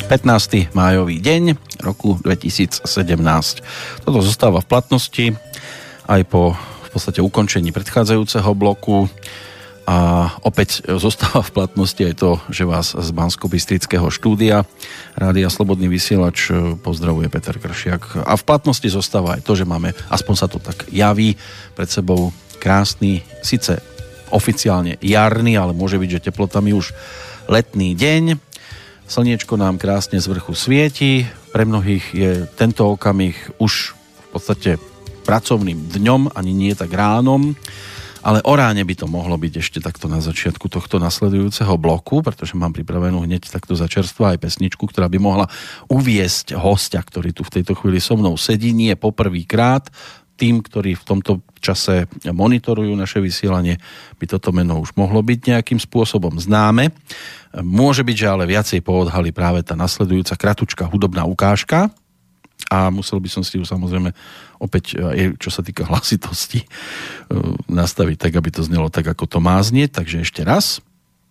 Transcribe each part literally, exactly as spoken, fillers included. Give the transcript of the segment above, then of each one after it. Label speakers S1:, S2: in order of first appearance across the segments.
S1: pätnásteho májový deň roku dvetisícsedemnásť. Toto zostáva v platnosti aj po v podstate ukončení predchádzajúceho bloku a opäť zostáva v platnosti aj to, že vás z Banskobystrického štúdia Rádia Slobodný vysielač pozdravuje Peter Kršiak. A v platnosti zostáva aj to, že máme, aspoň sa to tak javí, pred sebou krásny, síce oficiálne jarný, ale môže byť, že teplotami už letný deň. Slniečko nám krásne z vrchu svieti. Pre mnohých je tento okamih už v podstate pracovným dňom, ani nie tak ránom, ale o ráne by to mohlo byť ešte takto na začiatku tohto nasledujúceho bloku, pretože mám pripravenú hneď takto za čerstvo aj pesničku, ktorá by mohla uviesť hostia, ktorý tu v tejto chvíli so mnou sedí, nie poprvýkrát. Tým, ktorí v tomto čase monitorujú naše vysielanie, by toto meno už mohlo byť nejakým spôsobom známe. Môže byť, že ale viacej poodhalí práve tá nasledujúca kratučká hudobná ukážka a musel by som si ju samozrejme opäť, aj čo sa týka hlasitosti, nastaviť tak, aby to znelo tak, ako to má znieť. Takže ešte raz.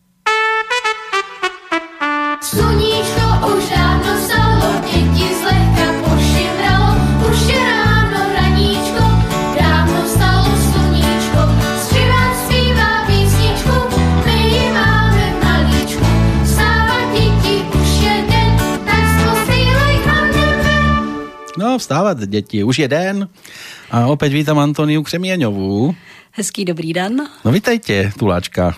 S2: Sluníčko už ráno vstalo, deti zlehka pošimralo, už je ráno raníčko, ráno vstalo sluníčko, zpívá, zpívá písničku, my ji máme v malíčku, vstáva deti, už je den, tak spostýlej hlavne ven.
S1: No, vstávať deti, už je den. A opäť vítam Antoniu Křemieňovú.
S3: Hezký dobrý den.
S1: No vitajte, Tuláčka.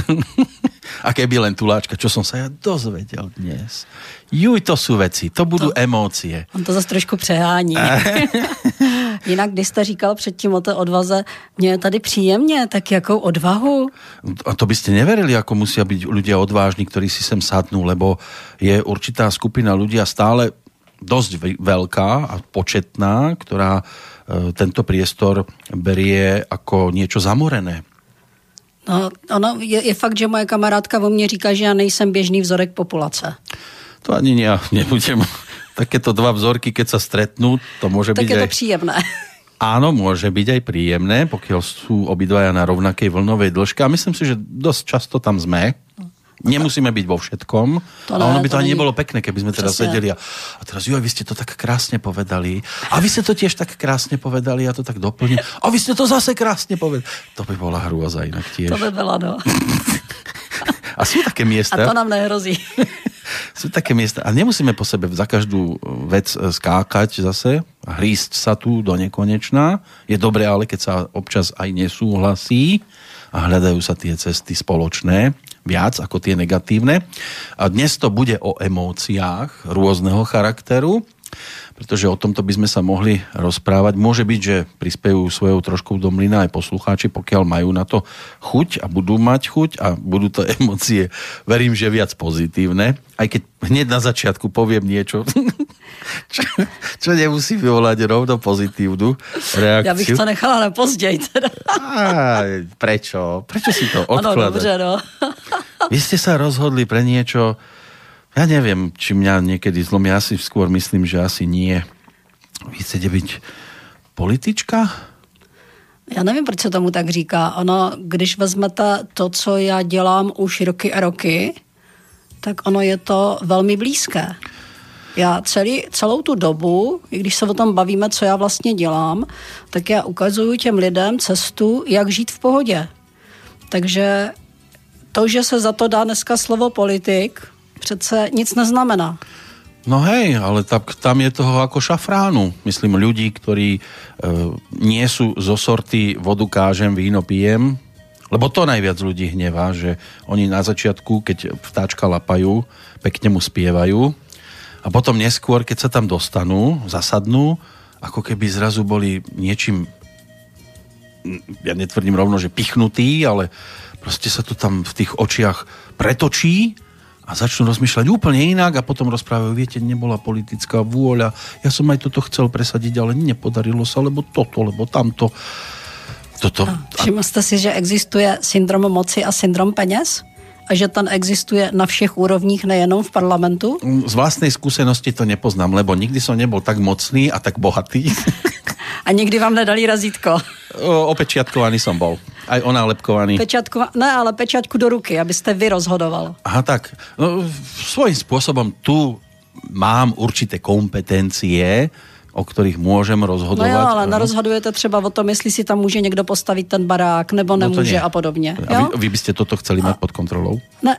S1: A keby len Tuláčka, čo som sa ja dozvedel dnes. Juj, to sú veci, to budú to, emócie.
S3: On to zase trošku přehání. Jinak, když jste říkal předtím o té odvaze, mně je tady příjemně, tak jakou odvahu?
S1: A to by ste neverili, ako musia byť ľudia odvážni, ktorí si sem sadnú, lebo je určitá skupina ľudia stále dosť veľká a početná, ktorá e, tento priestor berie ako niečo zamorené.
S3: No, ono je, je fakt, že moje kamarádka o mne říká, že ja nejsem běžný vzorek populace.
S1: To ani ja nebudem. Takéto dva vzorky, keď sa stretnú, to môže
S3: tak
S1: byť
S3: je
S1: aj...
S3: to príjemné.
S1: Áno, môže byť aj príjemné, pokiaľ sú obidvaja na rovnakej vlnovej dĺžke. A myslím si, že dosť často tam sme. Nemusíme byť vo všetkom. To ne, a ono by to, to ani nebolo pekné, keby sme teraz sedeli a, a teraz, jo, vy ste to tak krásne povedali. A vy ste to tiež tak krásne povedali, ja to tak doplním. A vy ste to zase krásne povedali. To by bola hrôza inak tiež.
S3: To by bola, no.
S1: A sú také miesta.
S3: A to nám nehrozí.
S1: Sú také miesta. A nemusíme po sebe za každú vec skákať zase a hrísť sa tu do nekonečná. Je dobré, ale keď sa občas aj nesúhlasí a hľadajú sa tie cesty spoločné, viac ako tie negatívne. A dnes to bude o emóciách rôzneho charakteru, pretože o tomto by sme sa mohli rozprávať. Môže byť, že prispejú svojou troškou do mlyna aj poslucháči, pokiaľ majú na to chuť a budú mať chuť a budú to emócie, verím, že viac pozitívne. Aj keď hneď na začiatku poviem niečo, čo, čo nemusí vyvolať rovno pozitívnu reakciu.
S3: Ja bych to nechala na pozdej teda.
S1: Á, prečo? Prečo si to odkladať?
S3: Ano, dobře, no.
S1: Vy ste sa rozhodli pre niečo, ja neviem, či mňa niekedy zlomí, ja si skôr myslím, že asi nie. Vy chcete byť politička?
S3: Já nevím, proč se tomu tak říká. Ono, když vezmete to, co já dělám už roky a roky, tak ono je to velmi blízké. Já celý, celou tu dobu, i když se o tom bavíme, co já vlastně dělám, tak já ukazuju těm lidem cestu, jak žít v pohodě. Takže to, že se za to dá dneska slovo politik, přece nic neznamená.
S1: No hej, ale tak tam je toho ako šafránu. Myslím, ľudí, ktorí e, nie sú zo sorty vodu kážem, víno pijem, lebo to najviac ľudí hnevá, že oni na začiatku, keď vtáčka lapajú, pekne mu spievajú a potom neskôr, keď sa tam dostanú, zasadnú, ako keby zrazu boli niečím, ja netvrdím rovno, že pichnutí, ale proste sa to tam v tých očiach pretočí a začnú rozmýšľať úplne inak a potom rozprávajú, viete, nebola politická vôľa, ja som aj toto chcel presadiť, ale nepodarilo sa, lebo toto, lebo tamto. Toto.
S3: Všimli jste si, že existuje syndrom moci a syndrom peněz? A že ten existuje na všech úrovních, nejenom v parlamentu?
S1: Z vlastnej skúsenosti to nepoznám, lebo nikdy som nebol tak mocný a tak bohatý.
S3: A nikdy vám nedali razítko?
S1: O, opečiatkovaný som bol. Aj onálepkovaný.
S3: Pečatko, ne, ale pečatku do ruky, abyste vy rozhodoval.
S1: Aha, tak. No, svojím spôsobom tu mám určité kompetencie, o ktorých môžem rozhodovať.
S3: No jo, ale nerozhodujete třeba o tom, jestli si tam může někdo postavit ten barák, nebo nemůže no a podobně.
S1: A vy, vy byste toto chceli a... mať pod kontrolou?
S3: Ne.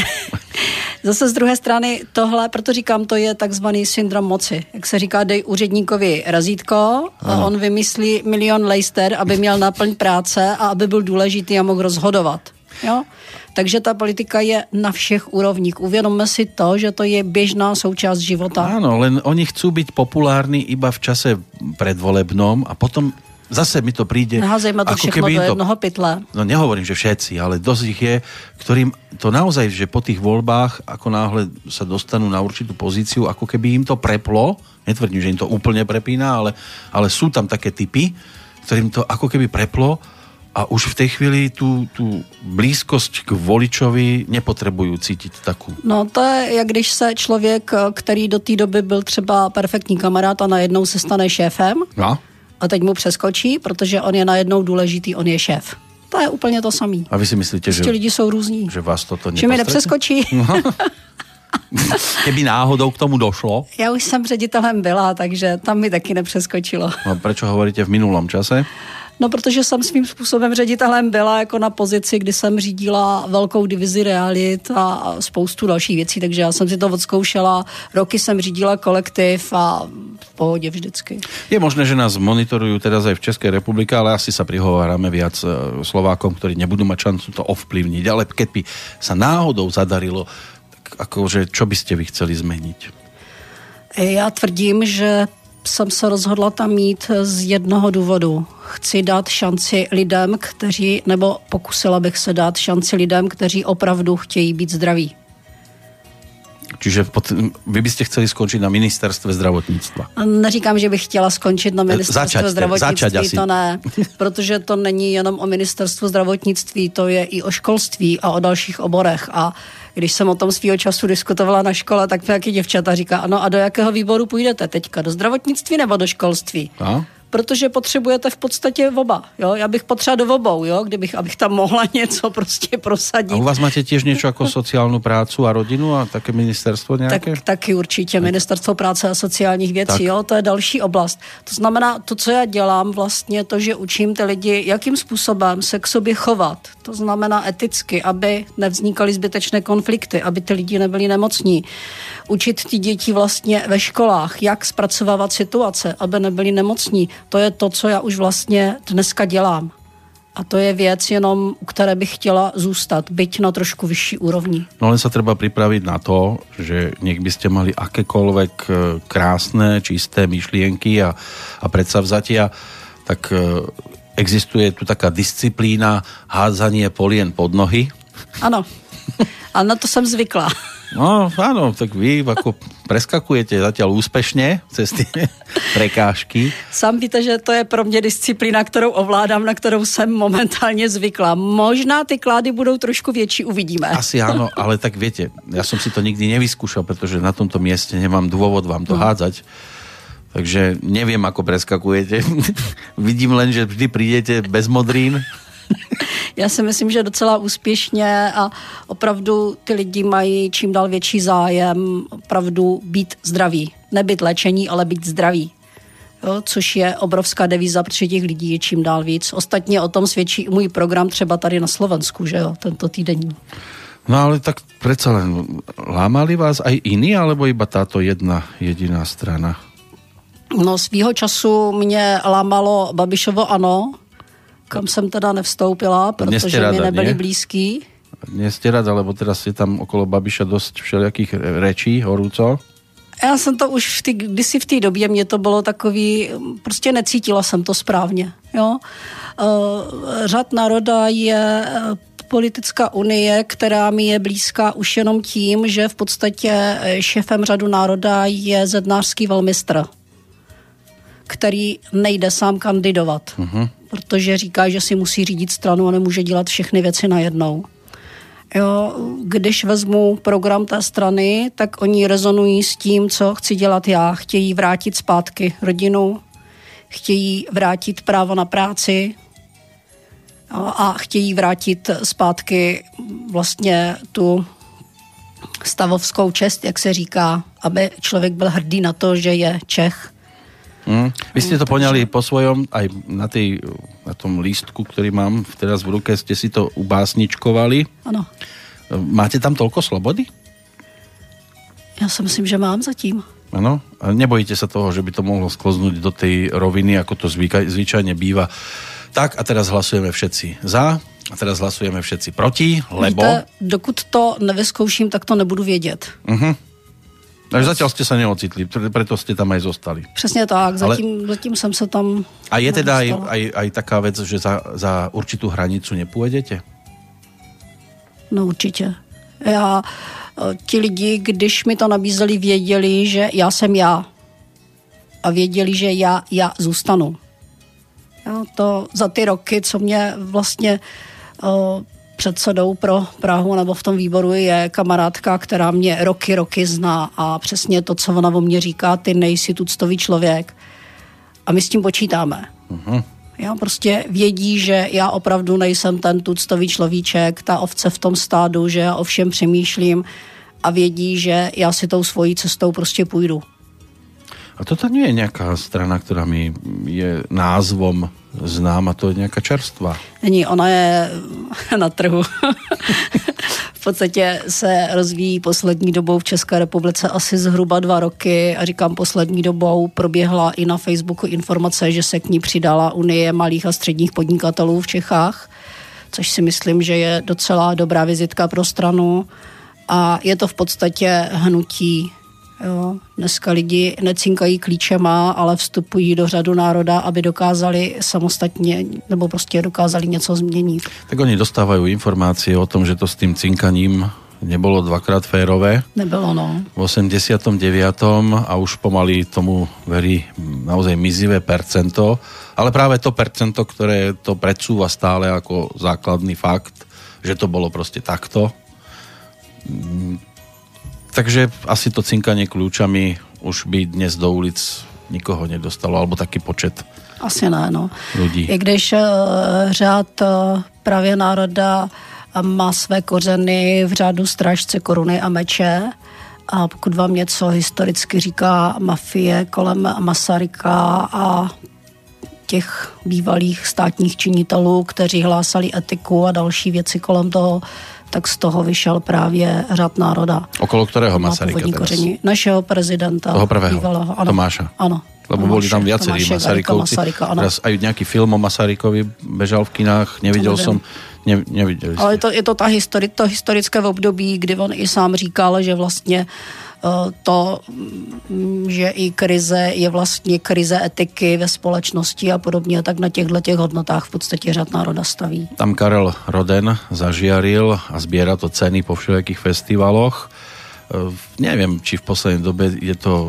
S3: Zase z druhé strany tohle, proto říkám, to je takzvaný syndrom moci. Jak se říká, dej úředníkovi razítko a on vymyslí milion lejster, aby měl náplň práce a aby byl důležitý a mohl rozhodovat. Jo? Takže ta politika je na všech úrovních. Uvědomme si to, že to je běžná součást života.
S1: Áno, len oni chcú byť populárni iba v čase predvolebnom a potom zase mi to príde...
S3: Neházejme to všechno do jednoho pytle.
S1: No nehovorím, že všetci, ale dosť ich je, ktorým to naozaj, že po tých voľbách, ako náhle sa dostanú na určitú pozíciu, ako keby im to preplo, netvrdím, že im to úplne prepína, ale, ale sú tam také typy, ktorým to ako keby preplo a už v tej chvíli tú, tú blízkosť k voličovi nepotrebujú cítiť takú.
S3: No to je, jak když se člověk, který do té doby byl třeba perfektní kamarád a najednou se stane šéfem
S1: no.
S3: a teď mu přeskočí, protože on je najednou důležitý, on je šéf. To je úplně to samý.
S1: A vy si myslíte, že,
S3: lidi jsou různí.
S1: Že vás toto
S3: nepostretne? Že mi nepřeskočí.
S1: No. Keby náhodou k tomu došlo?
S3: Já už jsem ředitelem byla, takže tam mi taky nepřeskočilo.
S1: No, prečo hovoríte v minulom čase?
S3: No, protože jsem svým způsobem ředitelem byla jako na pozici, kdy jsem řídila velkou divizi realit a spoustu dalších věcí, takže já jsem si to odzkoušela. Roky jsem řídila kolektiv a v pohodě vždycky.
S1: Je možné, že nás monitorujú teraz aj v Českej republike, ale asi sa prihovárame viac Slovákom, ktorí nebudú mať šancu to ovplyvniť. Ale keď by sa náhodou zadarilo, tak akože čo by ste vy chceli zmeniť?
S3: Já tvrdím, že jsem se rozhodla tam mít z jednoho důvodu. Chci dát šanci lidem, kteří, nebo pokusila bych se dát šanci lidem, kteří opravdu chtějí být zdraví.
S1: Čiže pod, vy byste chceli skončit na ministerstve zdravotnictva?
S3: Neříkám, že bych chtěla skončit na ministerstvu
S1: začať,
S3: zdravotnictví,
S1: začať
S3: to ne. Protože to není jenom o ministerstvu zdravotnictví, to je i o školství a o dalších oborech. A když jsem o tom svýho času diskutovala na škole, tak nějaký děvčata říká, ano a do jakého výboru půjdete teďka? Do zdravotnictví nebo do školství? A? Protože potřebujete v podstatě oba. Jo? Já bych potřeba do obou, jo? Kdybych, abych tam mohla něco prostě prosadit.
S1: A u vás máte tiež niečo ako sociálnu prácu a rodinu a také ministerstvo nějaké?
S3: Tak, taky určitě. Ministerstvo práce a sociálních věcí, jo? To je další oblast. To znamená, to, co já dělám, vlastně to, že učím ty lidi, jakým způsobem se k sobě chovat. To znamená eticky, aby nevznikaly zbytečné konflikty, aby ty lidi nebyli nemocní. Učit ty děti vlastně ve školách, jak zpracovávat situace, aby nebyli nemocní. To je to, co já už vlastně dneska dělám. A to je věc jenom, u které bych chtěla zůstat, byť na trošku vyšší úrovni.
S1: No len sa treba pripraviť na to, že nech by ste mali akékoľvek krásne, čisté myšlienky a, a predsavzatia, tak existuje tu taká disciplína hádzanie polien pod nohy.
S3: Ano, ale na to jsem zvykla.
S1: No, áno, tak vy ako preskakujete zatiaľ úspešne cez tie prekážky.
S3: Sám víte, že to je pro mě disciplína, kterou ovládám, na kterou jsem momentálně zvykla. Možná ty klády budou trošku větší, uvidíme.
S1: Asi áno, ale tak viete, ja som si to nikdy nevyskúšal, pretože na tomto mieste nemám dôvod vám to hádzať. Takže neviem, ako preskakujete. Vidím len, že vždy prídete bez modrín.
S3: Já si myslím, že docela úspěšně a opravdu ty lidi mají čím dál větší zájem opravdu být zdraví. Nebyt léčení, ale být zdraví. Jo, což je obrovská devíza, protože těch lidí je čím dál víc. Ostatně o tom svědčí i můj program třeba tady na Slovensku, že jo, tento týdenní.
S1: No ale tak predsa len lámali vás aj iní, alebo iba táto jedna jediná strana?
S3: No svýho času mě lámalo Babišovo ANO, kam jsem teda nevstoupila, protože mi nebyli nie? blízký.
S1: Nie ste rada, lebo teraz je tam okolo Babiša dosť všelijakých rečí, horúco.
S3: Já jsem to už v tý, kdysi v té době, mě to bylo takový, prostě necítila jsem to správně. Jo? Řad národa je politická unie, která mi je blízká už jenom tím, že v podstatě šéfem Řadu národa je zednářský velmistr, který nejde sám kandidovat, uh-huh. protože říká, že si musí řídit stranu a nemůže dělat všechny věci najednou. Jo, když vezmu program té strany, tak oni rezonují s tím, co chci dělat já. Chtějí vrátit zpátky rodinu, chtějí vrátit právo na práci a chtějí vrátit zpátky vlastně tu stavovskou čest, jak se říká, aby člověk byl hrdý na to, že je Čech.
S1: Mm. Vy ste to poňali po svojom, aj na, tej, na tom lístku, ktorý mám teraz v ruke, ste si to ubásničkovali.
S3: Ano.
S1: Máte tam toľko slobody?
S3: Já si myslím, že mám zatím.
S1: Áno? A nebojíte sa toho, že by to mohlo skloznúť do tej roviny, ako to zvyka, zvyčajne býva. Tak a teraz hlasujeme všetci za, a teraz hlasujeme všetci proti, lebo...
S3: Víte, dokud to nevyzkouším, tak to nebudu vědět.
S1: Uh-huh. Takže zatiaľ ste sa neocitli, preto ste tam aj zostali.
S3: Přesně tak, zatím, Ale... zatím jsem se tam...
S1: A je teda aj, aj, aj taká vec, že za, za určitú hranicu nepôjdete?
S3: No určitě. Já, ti lidi, když mi to nabízeli, věděli, že já jsem já. A věděli, že já, já zůstanu. Já to za ty roky, co mě vlastně uh, předsedou pro Prahu nebo v tom výboru je kamarádka, která mě roky, roky zná a přesně to, co ona o mně říká, ty nejsi tuctový člověk. A my s tím počítáme. Uh-huh. Já prostě vědí, že já opravdu nejsem ten tuctový človíček, ta ovce v tom stádu, že já o všem přemýšlím a vědí, že já si tou svojí cestou prostě půjdu.
S1: A toto nie je nejaká strana, ktorá mi je názvom známa, to je nejaká čerstvá.
S3: Není, ona je na trhu. V podstatě se rozvíjí poslední dobou v České republice asi zhruba dva roky a říkám poslední dobou proběhla i na Facebooku informace, že se k ní přidala Unie malých a středních podnikatelů v Čechách, což si myslím, že je docela dobrá vizitka pro stranu a je to v podstatě hnutí. Jo, dneska lidi necinkají klíčema, ale vstupují do řadu národa, aby dokázali samostatně, nebo prostě dokázali něco změnit.
S1: Tak oni dostávajú informácie o tom, že to s tým cinkaním nebolo dvakrát férové.
S3: Nebylo, no.
S1: V osemdesiatom deviatom a už pomaly tomu verí naozaj mizivé percento, ale práve to percento, ktoré to predsúva stále ako základný fakt, že to bolo proste takto. Takže asi to cinkanie kľúčami už by dnes do ulic nikoho nedostalo, alebo taký počet
S3: asi ne, no.
S1: ľudí.
S3: I když uh, řád uh, právě národa má své kořeny v řádu strážce koruny a meče a pokud vám něco historicky říká mafie kolem Masaryka a těch bývalých státních činitelů, kteří hlásali etiku a další věci kolem toho, tak z toho vyšel právě řád národa.
S1: Okolo ktorého Masaryka teraz?
S3: Koření. Našeho prezidenta.
S1: Toho prvého,
S3: bývalého, ano.
S1: Tomáša.
S3: Ano.
S1: Lebo boli tam viacerí Masarykovci. Teraz aj nejaký film o Masarykovi bežal v kinách, nevidel som, ne, nevideli ste.
S3: Ale to, je to ta histori, to historické období, kdy on i sám říkal, že vlastně to, že i krize je vlastně krize etiky ve společnosti a podobně, tak na těchto těch hodnotách v podstatě řád národa staví.
S1: Tam Karel Roden zažiaril a zbiera to ceny po všelijakých festivaloch. Neviem, či v poslednej dobe je to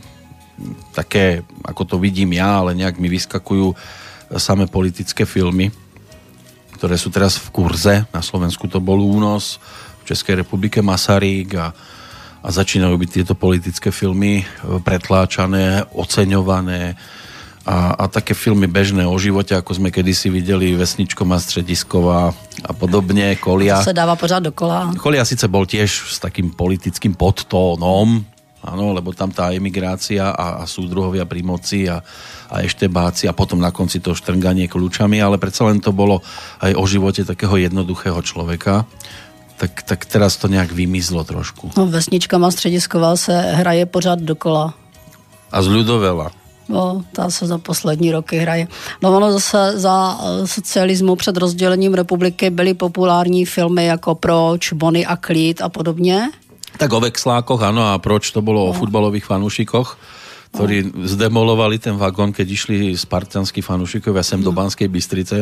S1: také, ako to vidím ja, ale nejak mi vyskakujú samé politické filmy, ktoré sú teraz v kurze. Na Slovensku to bol Únos, v Českej republike Masaryk a a začínajú byť tieto politické filmy pretláčané, oceňované a, a také filmy bežné o živote, ako sme kedysi videli Vesničko má středisko a, a podobne, Kolia.
S3: To sa dáva pořád dokola.
S1: Kolia síce bol tiež s takým politickým podtónom, áno, lebo tam tá emigrácia a, a súdruhovia pri moci a, a eštebáci a potom na konci to štrnganie kľúčami, ale predsa len to bolo aj o živote takého jednoduchého človeka. Tak, tak teraz to nějak vymizlo trošku.
S3: No, Vesnička má středisková se hraje pořád dokola.
S1: A z Ľudovela.
S3: No, ta se za poslední roky hraje. No ono zase za socialismu před rozdělením republiky byly populární filmy jako Proč, Bonnie a Klid a podobně.
S1: Tak o vekslákoch, ano, a Proč to bylo no. o futbalových fanúšikoch, ktorí no. zdemolovali ten vagón, keď išli spartanskí fanúšikovia sem no. do Banskej Bystrice.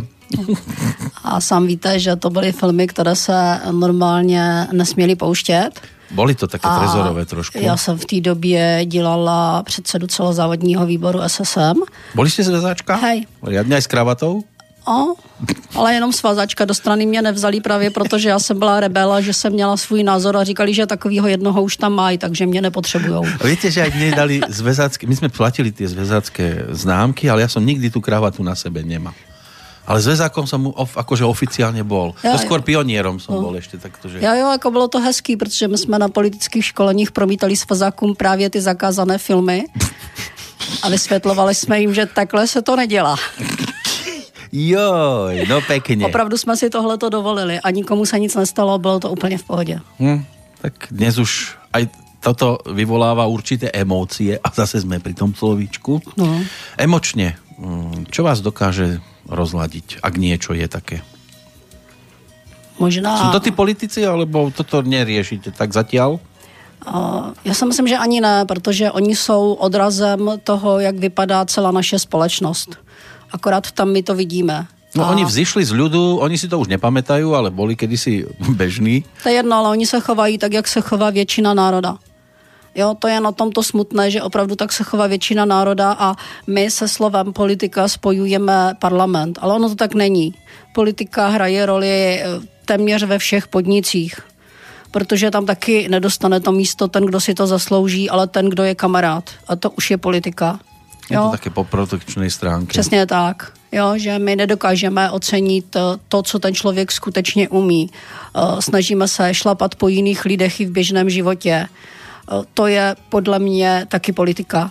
S3: A sám víte, že to byly filmy, které se normálně nesměly pouštět.
S1: Boli to také trezorové trošku.
S3: Já jsem v té době dělala předsedu celozávodního výboru S S M.
S1: Boli ste zväzáčka?
S3: Hej.
S1: Riadne aj s kravatou?
S3: O, ale jenom svazačka do strany mě nevzali právě, protože já jsem byla rebela, že jsem měla svůj názor a říkali, že takovýho jednoho už tam mají, takže mě nepotřebujou.
S1: Viete, že aj mne dali zväzácké, my sme platili tie zväzácké známky, ale ja som nikdy tú kravatu na sebe nemal. Ale zväzákom som of, akože oficiálne bol.
S3: Ja,
S1: to skôr
S3: jo.
S1: pionierom som
S3: No.
S1: bol ešte takto, že...
S3: Jo, jo, jako bylo to hezký, protože my jsme na politických školeních promítali svazákům právě ty zakázané filmy a vysvětlovali jsme jim, že takhle se to nedělá.
S1: Joj, no pekne.
S3: Opravdu jsme si tohleto dovolili a nikomu se nic nestalo, bylo to úplně v pohodě.
S1: Hm, tak dnes už aj toto vyvoláva určité emócie a zase sme pri tom slovíčku.
S3: No.
S1: Emočne, čo vás dokáže rozladiť, ak niečo je také?
S3: Možná...
S1: Sú to tí politici, alebo toto neriešite tak zatiaľ?
S3: Uh, já si myslím, že ani ne, protože oni jsou odrazem toho, jak vypadá celá naše společnost. Akorát tam my to vidíme.
S1: No
S3: A
S1: oni vzišli z ľudu, oni si to už nepamätajú, ale boli kedysi bežní.
S3: to je jedno, ale oni se chovají tak, jak se chová většina národa. Jo, to je na tomto smutné, že opravdu tak se chová většina národa a my se slovem politika spojujeme parlament. Ale ono to tak není. Politika hraje roli téměř ve všech podnicích. Protože tam taky nedostane to místo ten, kdo si to zaslouží, ale ten, kdo je kamarád. A to už je politika.
S1: Je to také po protekčnej stránke.
S3: Přesně tak. Jo, že my nedokážeme ocenit to, co ten člověk skutečně umí. Snažíme se šlapat po jiných lidech i v běžném životě. To je podle mě taky politika.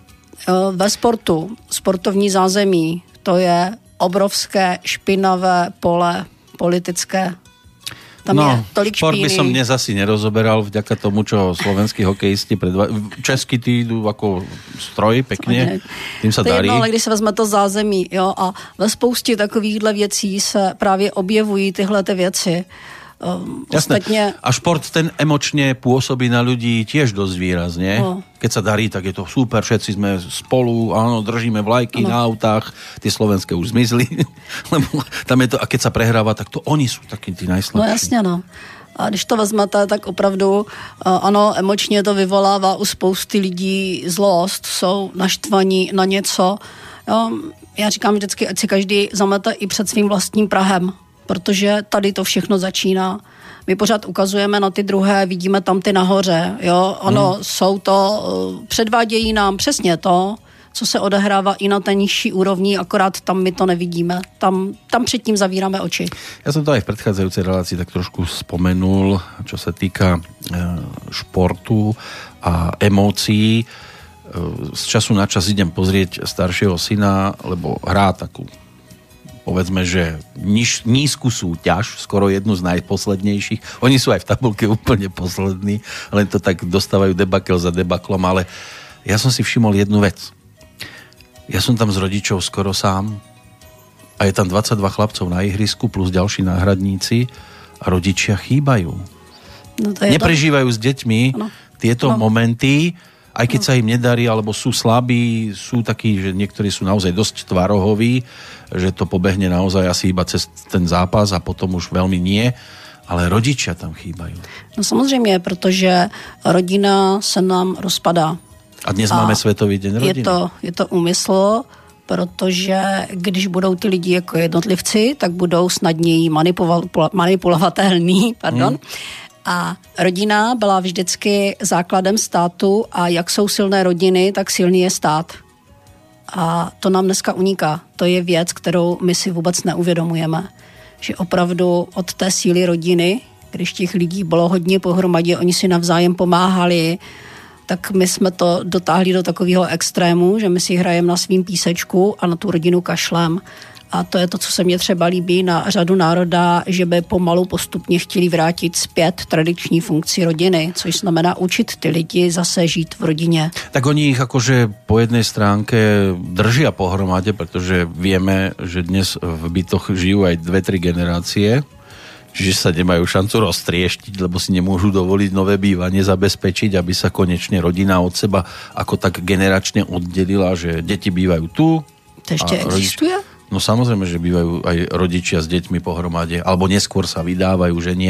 S3: Ve sportu, sportovní zázemí, to je obrovské špinavé pole politické. Tam
S1: no,
S3: je tolik
S1: šport by
S3: špíny.
S1: som dnes asi nerozoberal vďaka tomu, čo slovenskí hokejisti predva... Česky tí idú ako stroj, pekne, tým sa
S3: to je
S1: darí.
S3: jedno, ale když se vezme to zázemí, jo, a ve spoustě takovýchhle věcí se právě objevují tyhle ty věci. Um,
S1: Jasné.
S3: ostatně,
S1: A šport ten emočne pôsobí na ľudí tiež dosť výrazne.
S3: No.
S1: Keď sa darí, tak je to super, všetci sme spolu, áno, držíme vlajky
S3: No.
S1: na autách, tie slovenské už zmizli, lebo tam je to, a keď sa prehráva, tak to oni sú takí tí
S3: no
S1: najslabší.
S3: jasně, no. A když to vezmete, tak opravdu, uh, ano, emočně to vyvolává u spousty lidí zlost, jsou naštvaní na něco. Jo, já říkám vždycky, ať si každý zamete i před svým vlastním prahem, protože tady to všechno začíná. My pořád ukazujeme na ty druhé, vidíme tam ty nahoře, jo, ono, hmm. jsou to, uh, předvádějí nám přesně to, co se odehrává i na té nižší úrovni, akorát tam my to nevidíme. Tam, tam předtým zavíráme oči.
S1: Ja som to aj v predchádzajúcej relácii tak trošku spomenul, čo sa týka e, športu a emócií. E, z času na čas idem pozrieť staršieho syna, lebo hrá takú, povedzme, že níž, nízku súťaž, skoro jednu z najposlednejších. Oni sú aj v tabulke úplne poslední, len to tak dostávajú debakel za debaklom, ale ja som si všimol jednu vec. Ja som tam s rodičou skoro sám a je tam dvadsaťdva chlapcov na ihrisku plus ďalší náhradníci a rodičia chýbajú.
S3: No to je
S1: Neprežívajú s deťmi
S3: Ano.
S1: tieto
S3: No.
S1: momenty, aj keď sa im nedarí, alebo sú slabí, sú takí, že niektorí sú naozaj dosť tvarohoví, že to pobehne naozaj asi iba cez ten zápas a potom už veľmi nie, ale rodičia tam chýbajú.
S3: No samozřejmě, protože rodina se nám rozpadá.
S1: A dnes
S3: A
S1: máme Svetový deň rodiny.
S3: Je to, je to úmysl, protože když budou ty lidi jako jednotlivci, tak budou snadněji manipula- manipulovatelný. Pardon. Hmm. A rodina byla vždycky základem státu a jak jsou silné rodiny, tak silný je stát. A to nám dneska uniká. To je věc, kterou my si vůbec neuvědomujeme. Že opravdu od té síly rodiny, když těch lidí bylo hodně pohromadě, oni si navzájem pomáhali, tak my jsme to dotáhli do takového extrému, že my si hrajeme na svým písečku a na tu rodinu kašlem. A to je to, co se mně třeba líbí na řadu národa, že by pomalu postupně chtěli vrátit zpět tradiční funkci rodiny, což znamená učit ty lidi zase žít v rodině.
S1: Tak oni ich akože po jednej stránke držia pohromade, pretože vieme, že dnes v bytoch žijú aj dve, tri generácie, čiže sa nemajú šancu roztrieštiť, lebo si nemôžu dovoliť nové bývanie zabezpečiť, aby sa konečne rodina od seba ako tak generačne oddelila, že deti bývajú tu.
S3: To ešte
S1: a
S3: existuje?
S1: No samozrejme, že bývajú aj rodičia s deťmi pohromade, alebo neskôr sa vydávajú, ženia.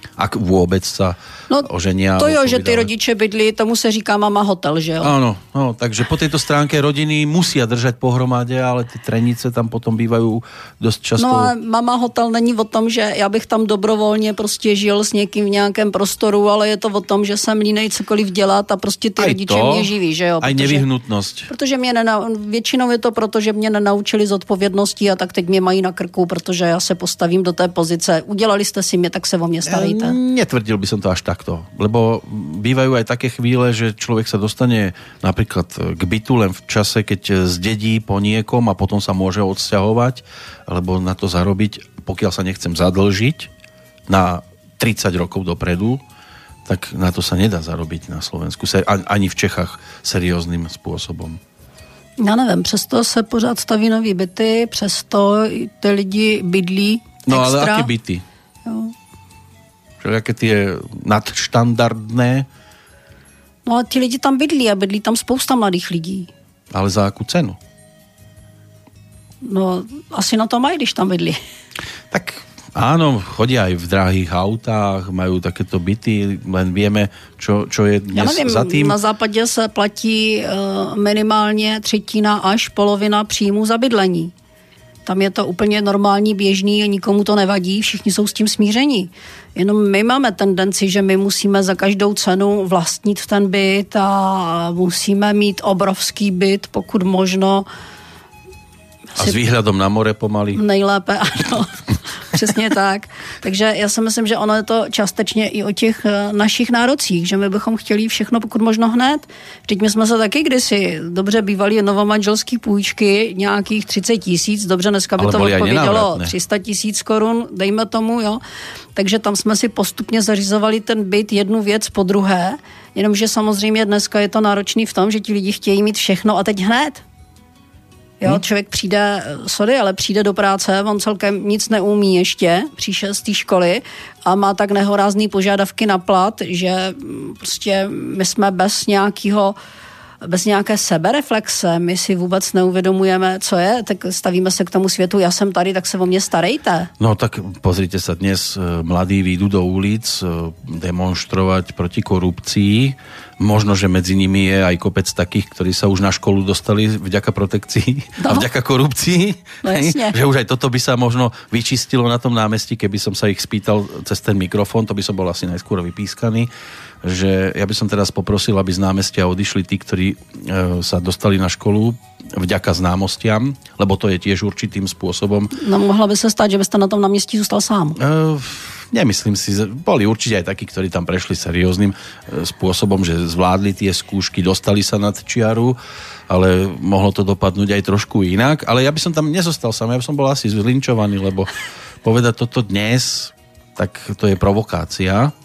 S1: Ak vôbec sa
S3: no,
S1: oženia.
S3: To jo, že ty rodiče bydlí, tomu se říká mama hotel, že jo?
S1: Áno, no, takže po tejto stránke rodiny musia držať pohromade, ale ty trenice tam potom bývajú dosť často.
S3: No a mama hotel není o tom, že já bych tam dobrovolně prostě žil s někým v nějakém prostoru, ale je to o tom, že jsem línej cokoliv dělat a prostě ty
S1: aj
S3: rodiče
S1: to,
S3: mě živí, že jo?
S1: Aj
S3: protože,
S1: nevyhnutnosť.
S3: Protože mě nena, většinou je to proto, že mě nenaučili zodpovědnosti a tak teď mě mají na krku, protože já se postavím do té pozice. Udělali jste si mě, tak se o mě starejte.
S1: Netvrdil by som to až takto, lebo bývajú aj také chvíle, že človek sa dostane napríklad k bytu len v čase, keď zdedí po niekom a potom sa môže odsťahovať, alebo na to zarobiť, pokiaľ sa nechcem zadlžiť na tridsať rokov dopredu, tak na to sa nedá zarobiť na Slovensku, ani v Čechách serióznym spôsobom.
S3: Já nevím, přesto se pořád staví nový byty, přesto ty lidi bydlí
S1: No
S3: extra.
S1: ale aké byty?
S3: Jo.
S1: Aké tie nadštandardné.
S3: No a ti lidi tam bydlí a bydlí tam spousta mladých lidí.
S1: Ale za akú cenu?
S3: No asi na to mají, když tam bydlí.
S1: Tak áno, chodia aj v drahých autách, majú takéto byty, len vieme, čo, čo je dnes
S3: Já nevím,
S1: za tým.
S3: na západě se platí uh, minimálně třetina až polovina příjmu za bydlení. Tam je to úplně normální, běžný a nikomu to nevadí, všichni jsou s tím smíření. Jenom my máme tendenci, že my musíme za každou cenu vlastnit ten byt a musíme mít obrovský byt, pokud možno.
S1: A s výhľadom na more pomaly.
S3: Nejlépe, ano. Přesně tak. Takže já si myslím, že ono je to částečně i o těch našich nárocích, že my bychom chtěli všechno pokud možno hned. Vždyť my jsme se taky kdysi dobře bývali novomanželský půjčky nějakých třicet tisíc, dobře dneska by to odpovědělo tři sta tisíc korun, dejme tomu, jo. Takže tam jsme si postupně zařizovali ten byt jednu věc po druhé, jenomže samozřejmě dneska je to náročný v tom, že ti lidi chtějí mít všechno a teď hned. Jo, člověk přijde, sorry, ale přijde do práce, on celkem nic neumí ještě, přišel z té školy a má tak nehorázný požádavky na plat, že prostě my jsme bez nějakého, bez nějaké sebereflexe, my si vůbec neuvědomujeme, co je, tak stavíme se k tomu světu, já jsem tady, tak se o mě starejte.
S1: No tak pozrite sa, dnes mladí výjdu do ulic demonštrovať proti korupcii. Možno, že medzi nimi je aj kopec takých, ktorí sa už na školu dostali vďaka protekcii no. a vďaka korupcii.
S3: No jasne.
S1: Že už aj toto by sa možno vyčistilo na tom námestí, keby som sa ich spýtal cez ten mikrofón, to by som bol asi najskôr vypískaný. Že ja by som teraz poprosil, aby z námestia odišli tí, ktorí e, sa dostali na školu vďaka známostiam, lebo to je tiež určitým spôsobom.
S3: No mohlo by sa stať, že by ste na tom námestí zostal sám.
S1: E, nemyslím si, boli určite aj takí, ktorí tam prešli serióznym e, spôsobom, že zvládli tie skúšky, dostali sa nad čiaru, ale mohlo to dopadnúť aj trošku inak. Ale ja by som tam nezostal sám, ja by som bol asi zlinčovaný, lebo povedať toto dnes, tak to je provokácia.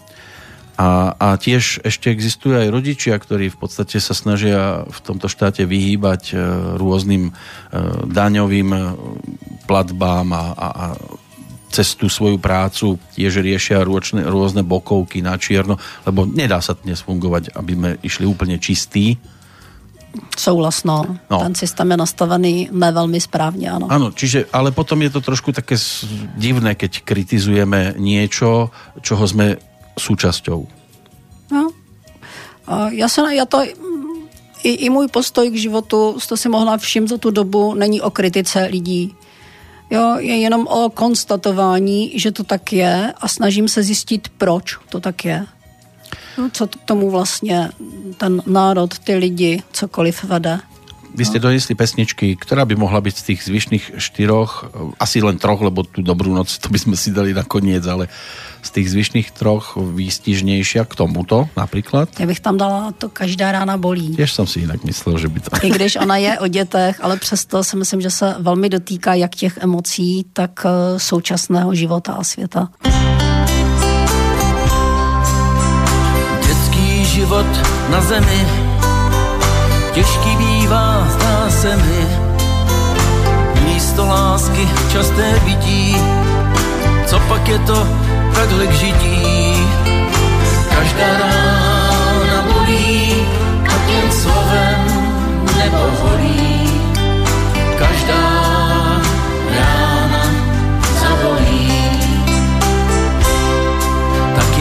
S1: A, a tiež ešte existujú aj rodičia, ktorí v podstate sa snažia v tomto štáte vyhýbať e, rôznym e, daňovým e, platbám a, a, a cez tú svoju prácu tiež riešia rôčne, rôzne bokovky na čierno, lebo nedá sa dnes fungovať, aby sme išli úplne čistí.
S3: Souhlasno. No. Ten systém je nastavený ne veľmi správne, áno.
S1: Áno, čiže, ale potom je to trošku také divné, keď kritizujeme niečo, čoho sme súčasťou.
S3: No. Já, se, já to, i, i můj postoj k životu, to si mohla všimnout za tu dobu, není o kritice lidí. Jo, je jenom o konstatování, že to tak je a snažím se zjistit, proč to tak je. No, co k tomu vlastně ten národ, ty lidi, cokoliv vede.
S1: Vy ste no. donesli pesničky, ktorá by mohla byť z tých zvyšných štyroch, asi len troch, lebo tú Dobrú noc, to by sme si dali na koniec, ale z tých zvyšných troch výstižnejšia k tomuto napríklad?
S3: Ja bych tam dala to Každá rána bolí.
S1: Tiež som si inak myslel, že by to...
S3: I když ona je o dětech, ale přesto si myslím, že se velmi dotýká jak těch emocí, tak současného života a světa.
S4: Dětský život na zemi těžký bývá, zdá se mi, místo lásky časté vidí, co pak je to takhle k žití. Každá rána bolí, ať jen slovem nebo holí. Každá rána zabolí. Tak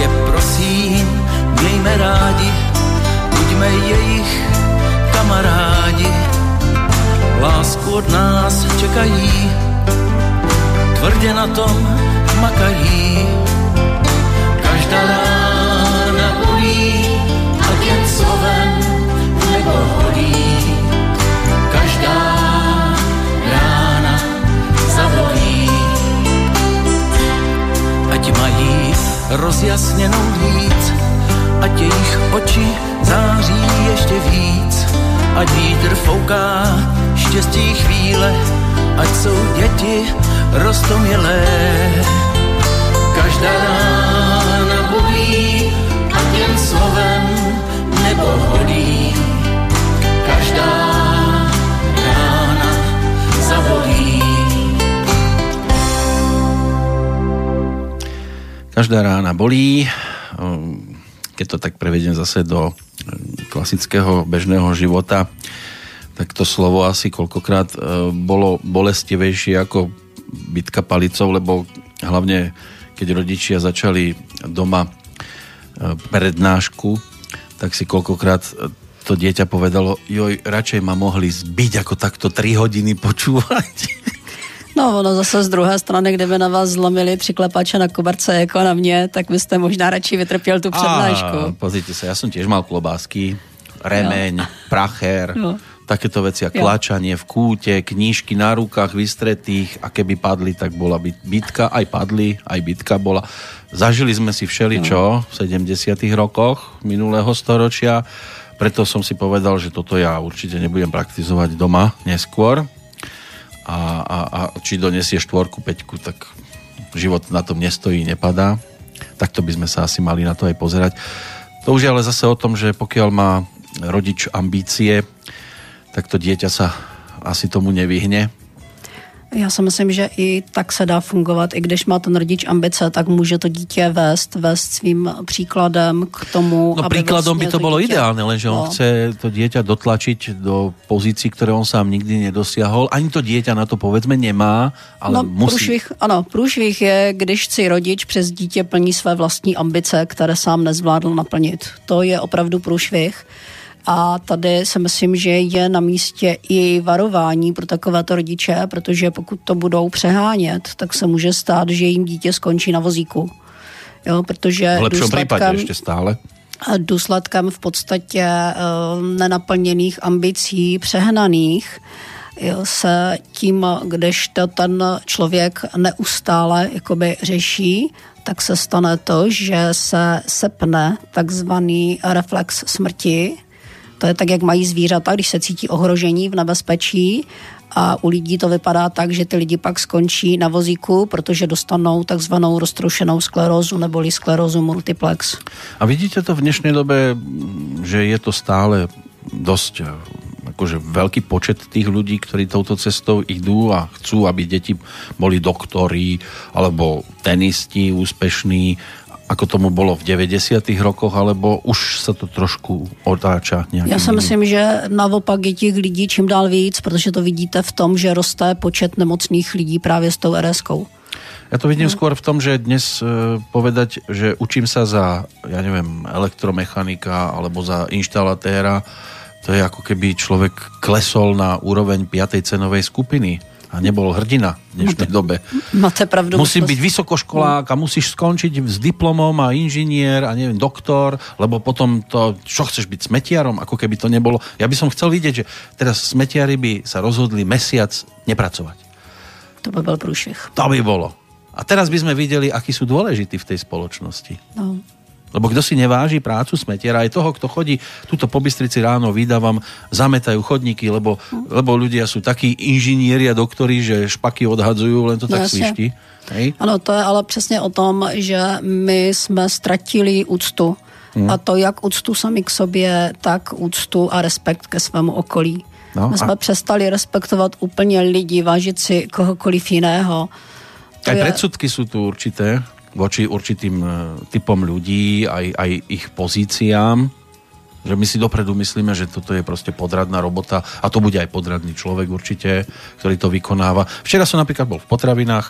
S4: tvrdě na tom makají. Každá rána bolí, ať jen slovem nebo holí. Každá rána zabolí. Ať mají rozjasněnou víc, ať jejich oči září ještě víc, ať vítr fouká štěstí chvíle, ať jsou děti roztomilé. Každá rána bolí, ať jen slovem nebo holí. Každá rána zabolí.
S1: Každá rána bolí. Keď to tak prevediem zase do klasického bežného života, tak to slovo asi koľkokrát bolo bolestivejšie ako bitka palicou, lebo hlavne keď rodičia začali doma prednášku, tak si koľkokrát to dieťa povedalo, joj, radšej ma mohli zbiť, ako takto tri hodiny počúvať.
S3: No, ono zase z druhé strany, kdyby na vás zlomili tři klepače na koberce jako na mě, tak byste možná radši vytrpěl tu přednášku.
S1: Pozrite sa, ja som tiež mal klobásky, remeň, jo. pracher, jo. takéto veci a kláčanie v kúte, knížky na rukách vystretých a keby padli, tak bola bitka, aj padli, aj bitka bola. Zažili sme si všeličo v sedemdesiatych rokoch minulého storočia, preto som si povedal, že toto ja určite nebudem praktizovať doma neskôr. A, a, a či donesie štvorku, päťku, tak život na tom nestojí, nepadá. Takto by sme sa asi mali na to aj pozerať. To už je ale zase o tom, že pokiaľ má rodič ambície, tak to dieťa sa asi tomu nevyhne.
S3: Já si myslím, že i tak se dá fungovat. I když má ten rodič ambice, tak může to dítě vést, vést svým příkladem k tomu,
S1: no,
S3: aby
S1: príkladom
S3: vlastne
S1: by to, to bolo dieťa... ideálne, lenže on no. chce to dieťa dotlačiť do pozícií, ktoré on sám nikdy nedosiahol. Ani to dieťa na to povedzme nemá, ale
S3: no,
S1: musí...
S3: Průšvih, ano, průšvih je, když si rodič přes dítě plní své vlastní ambice, které sám nezvládl naplnit. To je opravdu průšvih. A tady si myslím, že je na místě i varování pro takovéto rodiče, protože pokud to budou přehánět, tak se může stát, že jim dítě skončí na vozíku. Jo, protože
S1: v lepšom prípade ešte stále.
S3: Důsledkem v podstatě uh, nenaplněných ambicí, přehnaných, jo, se tím, když to ten člověk neustále jakoby řeší, tak se stane to, že se sepne takzvaný reflex smrti. To je tak, jak mají zvířata, když se cítí ohrožení v nebezpečí, a u lidí to vypadá tak, že ty lidi pak skončí na vozíku, protože dostanou takzvanou roztroušenou sklerózu neboli sklerózu multiplex.
S1: A vidíte to v dnešnej dobe, že je to stále dosť akože veľký počet tých ľudí, ktorí touto cestou idú a chcú, aby deti boli doktori alebo tenisti úspešní, ako tomu bolo v deväťdesiatych rokoch, alebo už se to trošku otáča nějakým...
S3: Já si myslím, že naopak je těch lidí čím dál víc, protože to vidíte v tom, že roste počet nemocných lidí právě s tou er eskou.
S1: Ja to vidím no. skôr v tom, že dnes e, povedať, že učím sa za, ja neviem, elektromechanika alebo za inštalatéra, to je ako keby človek klesol na úroveň piatej cenovej skupiny a nebol hrdina v dnešnej dobe.
S3: Máte pravdu.
S1: Musím byť vysokoškolák a musíš skončiť s diplomom a inžinier a neviem, doktor, lebo potom to, čo chceš byť smetiarom, ako keby to nebolo. Ja by som chcel vidieť, že teraz smetiari by sa rozhodli mesiac nepracovať.
S3: To by bol prúšvih.
S1: To by bolo. A teraz by sme videli, akí sú dôležití v tej spoločnosti.
S3: No.
S1: Lebo kto si neváži prácu smetiara, aj toho, kto chodí tuto po Bystrici ráno, vydávam, zametajú chodníky, lebo, lebo ľudia sú takí inžinieri a doktori, že špaky odhadzujú, len to no, tak svišti.
S3: Ano, to je ale přesně o tom, že my jsme ztratili úctu. Hmm. A to jak úctu sami k sobě, tak úctu a respekt ke svému okolí. No, my jsme a... přestali respektovat úplně lidi, vážit si kohokoliv jiného. To
S1: aj
S3: je...
S1: predsudky sú tu určité voči určitým typom ľudí, aj, aj ich pozíciám, že my si dopredu myslíme, že toto je proste podradná robota a to bude aj podradný človek určite, ktorý to vykonáva. Včera som napríklad bol v potravinách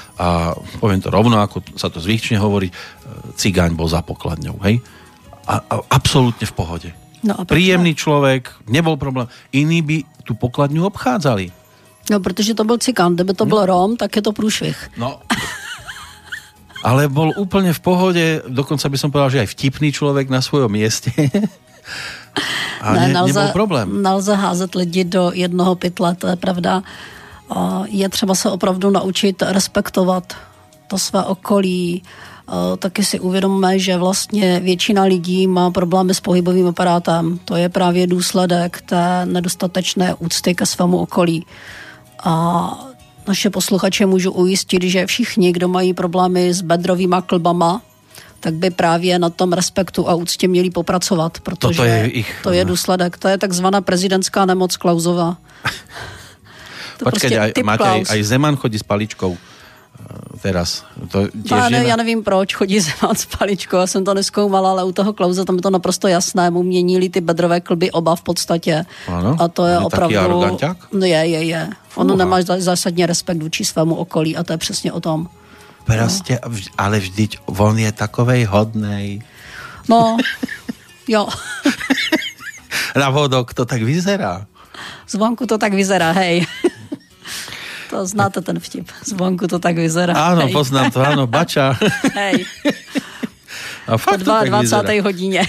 S1: a poviem to rovno, ako sa to zvyčne hovorí, cigáň bol za pokladňou, hej? A, a absolútne v pohode. No a príjemný človek, nebol problém. Iní by tú pokladňu obchádzali.
S3: No, protože to byl cikán. Kdyby to byl Róm, tak je to průšvih.
S1: No. Ale bol úplne v pohode, dokonca by som povedal, že aj vtipný človek na svojom mieste. A ne, ne, nebol problém.
S3: Nelze házet lidi do jednoho pytle, to je pravda. Je třeba se opravdu naučit respektovat to své okolí. Taky si uvědomíme, že vlastně většina lidí má problémy s pohybovým aparátem. To je právě důsledek té nedostatečné úcty ke svému okolí. A naše posluchače můžu ujistit, že všichni, kdo mají problémy s bedrovýma klbama, tak by právě na tom respektu a úctě měli popracovat, protože to je, ich, to je důsledek. To je takzvaná prezidentská nemoc Klausova.
S1: Počkej, prostě máte aj, aj Zeman chodí s paličkou teraz. To tiež
S3: ne, já nevím, proč chodí Zeman s paličkou, já jsem to nezkoumala, ale u toho Klause tam je to naprosto jasné, mu měnili ty bedrové klby oba v podstatě.
S1: Ano,
S3: a to je, je opravdu...
S1: Taký aroganťák?
S3: No je, je, je. On nemá zásadně respekt vůči svému okolí a to je přesně o tom.
S1: Prostě, no. Ale vždyť on je takovej hodnej.
S3: No, jo.
S1: Na vodok to tak vyzerá.
S3: Zvonku to tak vyzerá, hej. To znáte ten vtip. Zvonku to tak vyzerá.
S1: Áno,
S3: hej.
S1: Poznám to, áno, bača.
S3: Hej.
S1: A fakt
S3: po dvadsiatej hodině.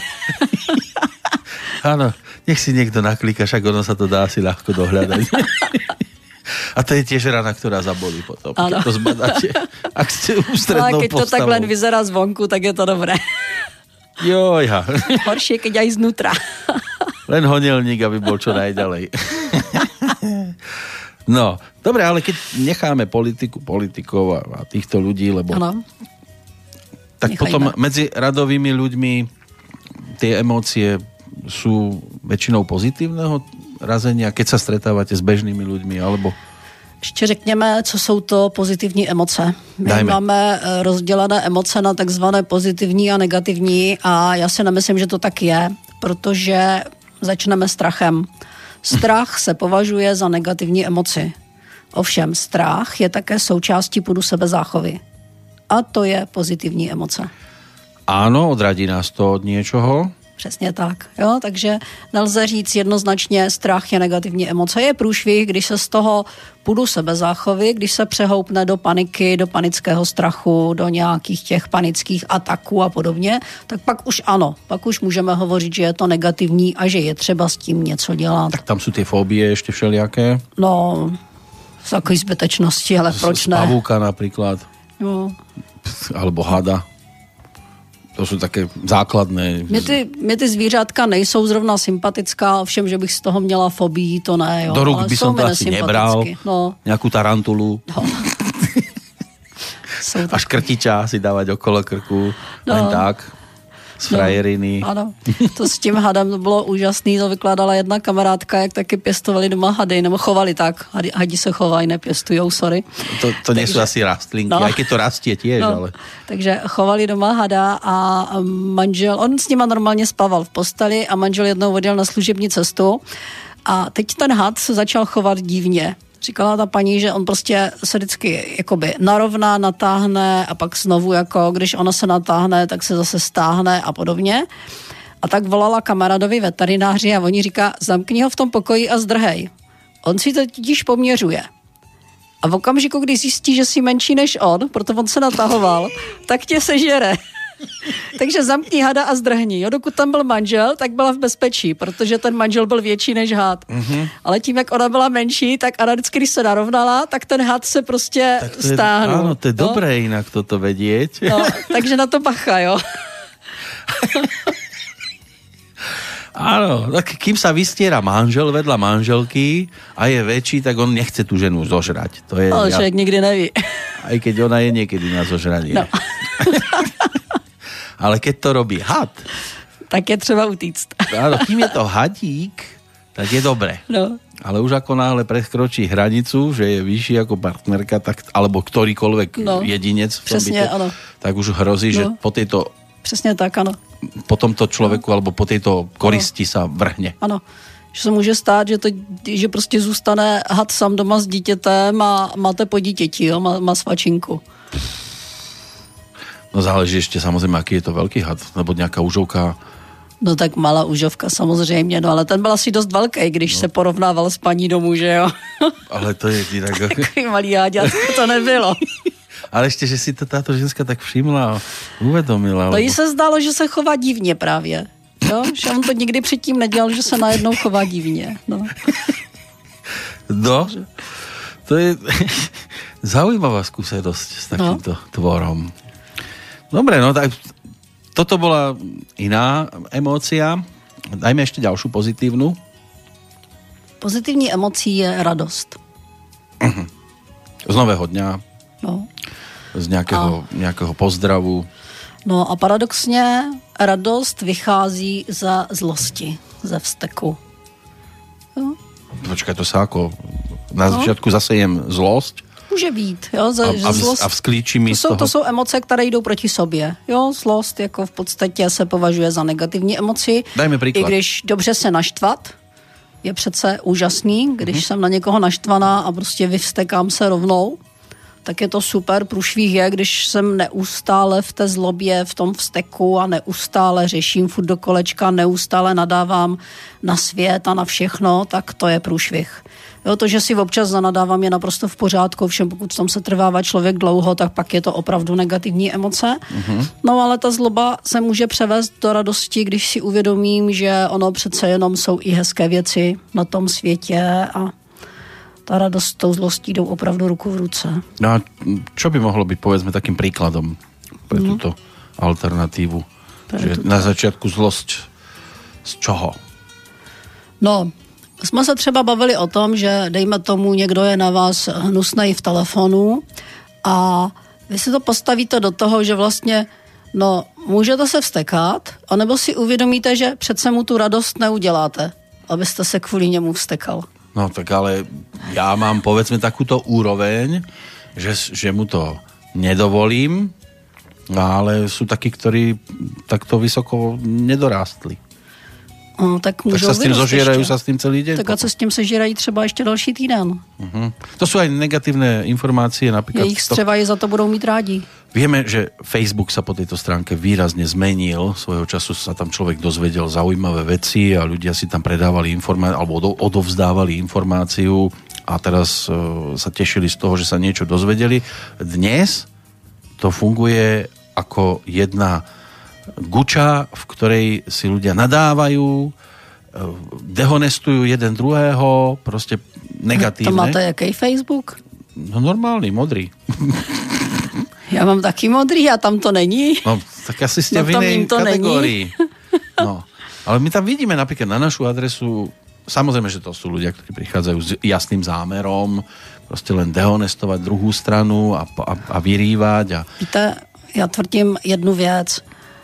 S1: Áno, nech si niekto naklíka, však ono sa to dá asi ľahko dohľadať. A to je tiež rana, ktorá zabolí potom, keď to zbadáte. Ak ste ústrednou postavou.
S3: Ale keď to tak len vyzerá zvonku, tak je to dobré.
S1: Jojha.
S3: Horšie, keď aj znútra.
S1: Len honelník, aby bol čo najďalej. No, dobre, ale keď necháme politiku, politikov a, a týchto ľudí, lebo...
S3: Ano.
S1: Tak nechajme. Potom medzi radovými ľuďmi tie emócie sú väčšinou pozitívneho razenia, keď sa stretávate s bežnými ľuďmi, alebo...
S3: Ještě řekněme, co jsou to pozitivní emoce. My Dajme. máme rozdělené emoce na takzvané pozitivní a negativní a já si nemyslím, že to tak je, protože začneme strachem. Strach se považuje za negativní emoci. Ovšem strach je také součástí půdu sebezáchovy. A to je pozitivní emoce.
S1: Áno, odradí nás to od niečoho.
S3: Přesně tak. Jo? Takže nelze říct jednoznačně, strach je negativní emoce. Je průšvih, když se z toho půdu sebezáchovy, když se přehoupne do paniky, do panického strachu, do nějakých těch panických ataků a podobně, tak pak už ano, pak už můžeme hovořit, že je to negativní a že je třeba s tím něco dělat.
S1: Tak tam jsou ty fobie ještě všelijaké?
S3: No, z takový zbytečnosti, ale proč ne?
S1: Pavúka například.
S3: Jo.
S1: Alebo hada. To jsou také základné.
S3: Mě ty, mě ty zvířátka nejsou zrovna sympatická, ovšem, že bych z toho měla fobii, to ne. Jo.
S1: Do ruk
S3: ale
S1: by som to asi nebral. No. Nějakou tarantulu.
S3: No.
S1: A škrtiča si dávať okolo krku. No. Len tak. Z frajeriny.
S3: No, ano, to s tím hadem to bylo úžasný, to vykládala jedna kamarádka, jak taky pěstovali doma hady, nebo chovali tak. Hadi, hadi se chovají, nepěstujou, sorry.
S1: To, to nie sú asi rastlinky, no. Aj keď to rastie tiež, no. Ale...
S3: Takže chovali doma hada a manžel, on s nima normálně spával v posteli a manžel jednou odjel na služební cestu a teď ten had se začal chovat divně. Říkala ta paní, že on prostě se vždycky jakoby narovná, natáhne a pak znovu jako, když ona se natáhne, tak se zase stáhne a podobně. A tak volala kamarádovi veterináři a oni říká, zamkni ho v tom pokoji a zdrhej. On si to totiž poměřuje. A v okamžiku, kdy zjistí, že jsi menší než on, proto on se natahoval, tak tě sežere. Takže zamkni hada a zdrhni. Jo, dokud tam byl manžel, tak byla v bezpečí, protože ten manžel byl větší než had. Mm-hmm. Ale tím, jak ona byla menší, tak Anna vždycky, když se narovnala, tak ten had se prostě stáhnul.
S1: Áno, to je no? dobré jinak toto vedieť.
S3: No, takže na to bacha, jo.
S1: Áno, tak kým sa vystiera manžel vedľa manželky a je väčší, tak on nechce tú ženu zožrať. To je,
S3: no, človek ja... nikdy neví.
S1: Aj keď ona je niekedy na zožranie. No. Ale keď to robí had,
S3: tak je třeba utíct.
S1: Áno, kým je to hadík, tak je dobre.
S3: No.
S1: Ale už ako náhle prekročí hranicu, že je vyšší ako partnerka, tak, alebo ktorýkoľvek no. jedinec v tom
S3: Přesně,
S1: byte,
S3: ano.
S1: tak už hrozí, no. že po tejto
S3: Přesně tak, ano.
S1: po tomto človeku no. alebo po tejto koristi ano. sa vrhne.
S3: Ano. Že se může stát, že, to, že prostě zůstane had sám doma s dítětem a máte po dítěti, jo, má, má svačinku.
S1: No záleží ešte samozrejme, aký je to veľký had, nebo nejaká užovka
S3: No tak malá užovka samozřejmě, no ale ten byl asi dost velký, když no. se porovnával s paní domů, že jo?
S1: Ale to je jinak.
S3: Takový malý háďatko to nebylo.
S1: Ale ještě, že si to táto ženská tak všimla a uvedomila.
S3: To jí se zdálo, že se chová divně právě. Jo? Že on to nikdy předtím nedělal, že se najednou chová divně. No,
S1: no to je zaujímavá skúsenosť s takýmto no. tvorom. Dobre, no tak toto bola iná emócia. Dajme ešte ďalšiu pozitívnu.
S3: Pozitivní emocí je radost.
S1: Uh-huh. Z nového dňa.
S3: No.
S1: Z nejakého, a... nejakého pozdravu.
S3: No a paradoxně radost vychází ze zlosti, ze vzteku. Jo?
S1: Počkaj, to sa ako... Na no. začiatku zasejem zlost.
S3: Může být, jo. Ze,
S1: a, a,
S3: zlost,
S1: a vzklíčí mi
S3: to jsou,
S1: z toho...
S3: to jsou emoce, které jdou proti sobě. Jo, zlost jako v podstatě se považuje za negativní emoci.
S1: Dajme příklad.
S3: I když dobře se naštvat, je přece úžasný, když mm-hmm. jsem na někoho naštvaná a prostě vyvstekám se rovnou, tak je to super. Průšvih je, když jsem neustále v té zlobě, v tom vzteku a neustále řeším furt do kolečka, neustále nadávám na svět a na všechno, tak to je průšvih. Jo, to, že si občas zanadávám, je naprosto v pořádku, všem pokud tam se trvává člověk dlouho, tak pak je to opravdu negativní emoce. Mm-hmm. No ale ta zloba se může převést do radosti, když si uvědomím, že ono přece jenom jsou i hezké věci na tom světě a tá radosť s tou zlostí jdou opravdu ruku v ruce.
S1: No a čo by mohlo byť, povedzme, takým príkladom pre mm. túto alternatívu? Pre že túto. Na začiatku zlosť z čoho?
S3: No, jsme se třeba bavili o tom, že dejme tomu, někdo je na vás hnusnej v telefonu a vy si to postavíte do toho, že vlastně, no, můžete se vztekat, anebo si uvědomíte, že přece mu tu radost neuděláte, abyste se kvůli němu vztekal.
S1: No tak ale ja mám povedzme takúto úroveň, že, že mu to nedovolím, ale sú takí, ktorí takto vysoko nedorástli.
S3: No, tak,
S1: tak sa s tým zožierajú sa s tým celý deň.
S3: Tak a co s tím sežírají třeba ještě další týden.
S1: Uh-huh. To sú aj negatívne informácie. Napríklad
S3: jejich střeva je za to budou mít rádi.
S1: Vieme, že Facebook sa po tejto stránke výrazne zmenil. Svojho času sa tam človek dozvedel zaujímavé veci a ľudia si tam predávali informáciu alebo odovzdávali informáciu a teraz uh, sa tešili z toho, že sa niečo dozvedeli. Dnes to funguje ako jedna guča, v ktorej si ľudia nadávajú, dehonestujú jeden druhého, proste negatívne.
S3: To máte jaký Facebook?
S1: No normálny, modrý.
S3: Ja mám taký modrý a tam to není.
S1: No, tak asi ste no, v inej kategórii. No, ale my tam vidíme napríklad na našu adresu, samozrejme, že to sú ľudia, ktorí prichádzajú s jasným zámerom, proste len dehonestovať druhú stranu a, a, a vyrývať. A...
S3: Víte, já tvrdím jednu věc.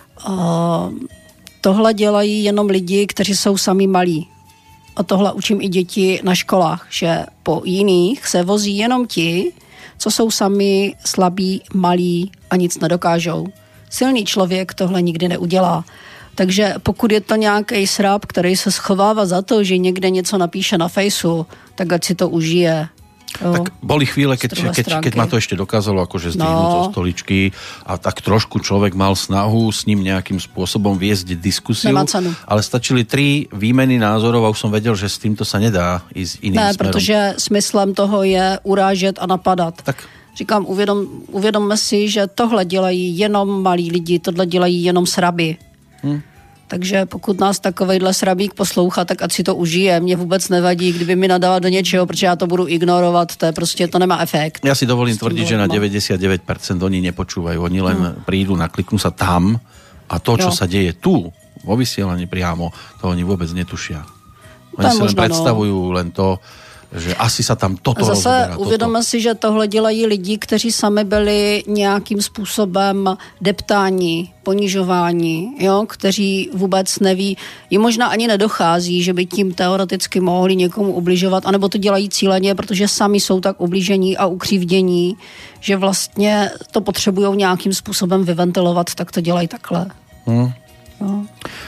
S3: Uh, tohle dělají jenom lidi, kteří jsou sami malí. A tohle učím i děti na školách, že po jiných se vozí jenom ti, co jsou sami slabí, malí a nic nedokážou. Silný člověk tohle nikdy neudělá. Takže pokud je to nějaký srab, který se schovává za to, že někde něco napíše na fejsu, tak ať si to užije. Jo,
S1: tak boli chvíle, keď, keď, keď ma to ešte dokázalo akože zdvihnúť no. zo stoličky a tak trošku človek mal snahu s ním nejakým spôsobom viesť diskusiu, ale stačili tri výmeny názorov a už som vedel, že s týmto sa nedá ísť iným
S3: ne,
S1: smerom.
S3: Protože smyslem toho je urážet a napadat.
S1: Tak.
S3: Říkám, uvědom, uvědomme si, že tohle dělají jenom malí lidi, tohle dělají jenom sraby. Hm. Takže pokud nás takovejhle srabík poslouchá, tak ať si to užije. Mně vůbec nevadí, kdyby mi nadala do něčeho, protože já to budu ignorovat, to je prostě, to nemá efekt.
S1: Ja si dovolím tvrdiť, že na deväťdesiatdeväť percent oni nepočúvajú, oni len hmm. prídu, nakliknú sa tam a to, čo jo. sa deje tu, vo vysielaní priamo, to oni vôbec netušia. Oni si len predstavujú no. len to, že asi sa tam toto
S3: zase
S1: rozoberá.
S3: Uvědomme toto. Si, že tohle dělají lidi, kteří sami byli nějakým způsobem deptáni, ponižování, jo, kteří vůbec neví, jim možná ani nedochází, že by tím teoreticky mohli někomu ubližovat, anebo to dělají cíleně, protože sami jsou tak ublížení a ukřivdění, že vlastně to potřebují nějakým způsobem vyventilovat, tak to dělají takhle. Hmm. Jo.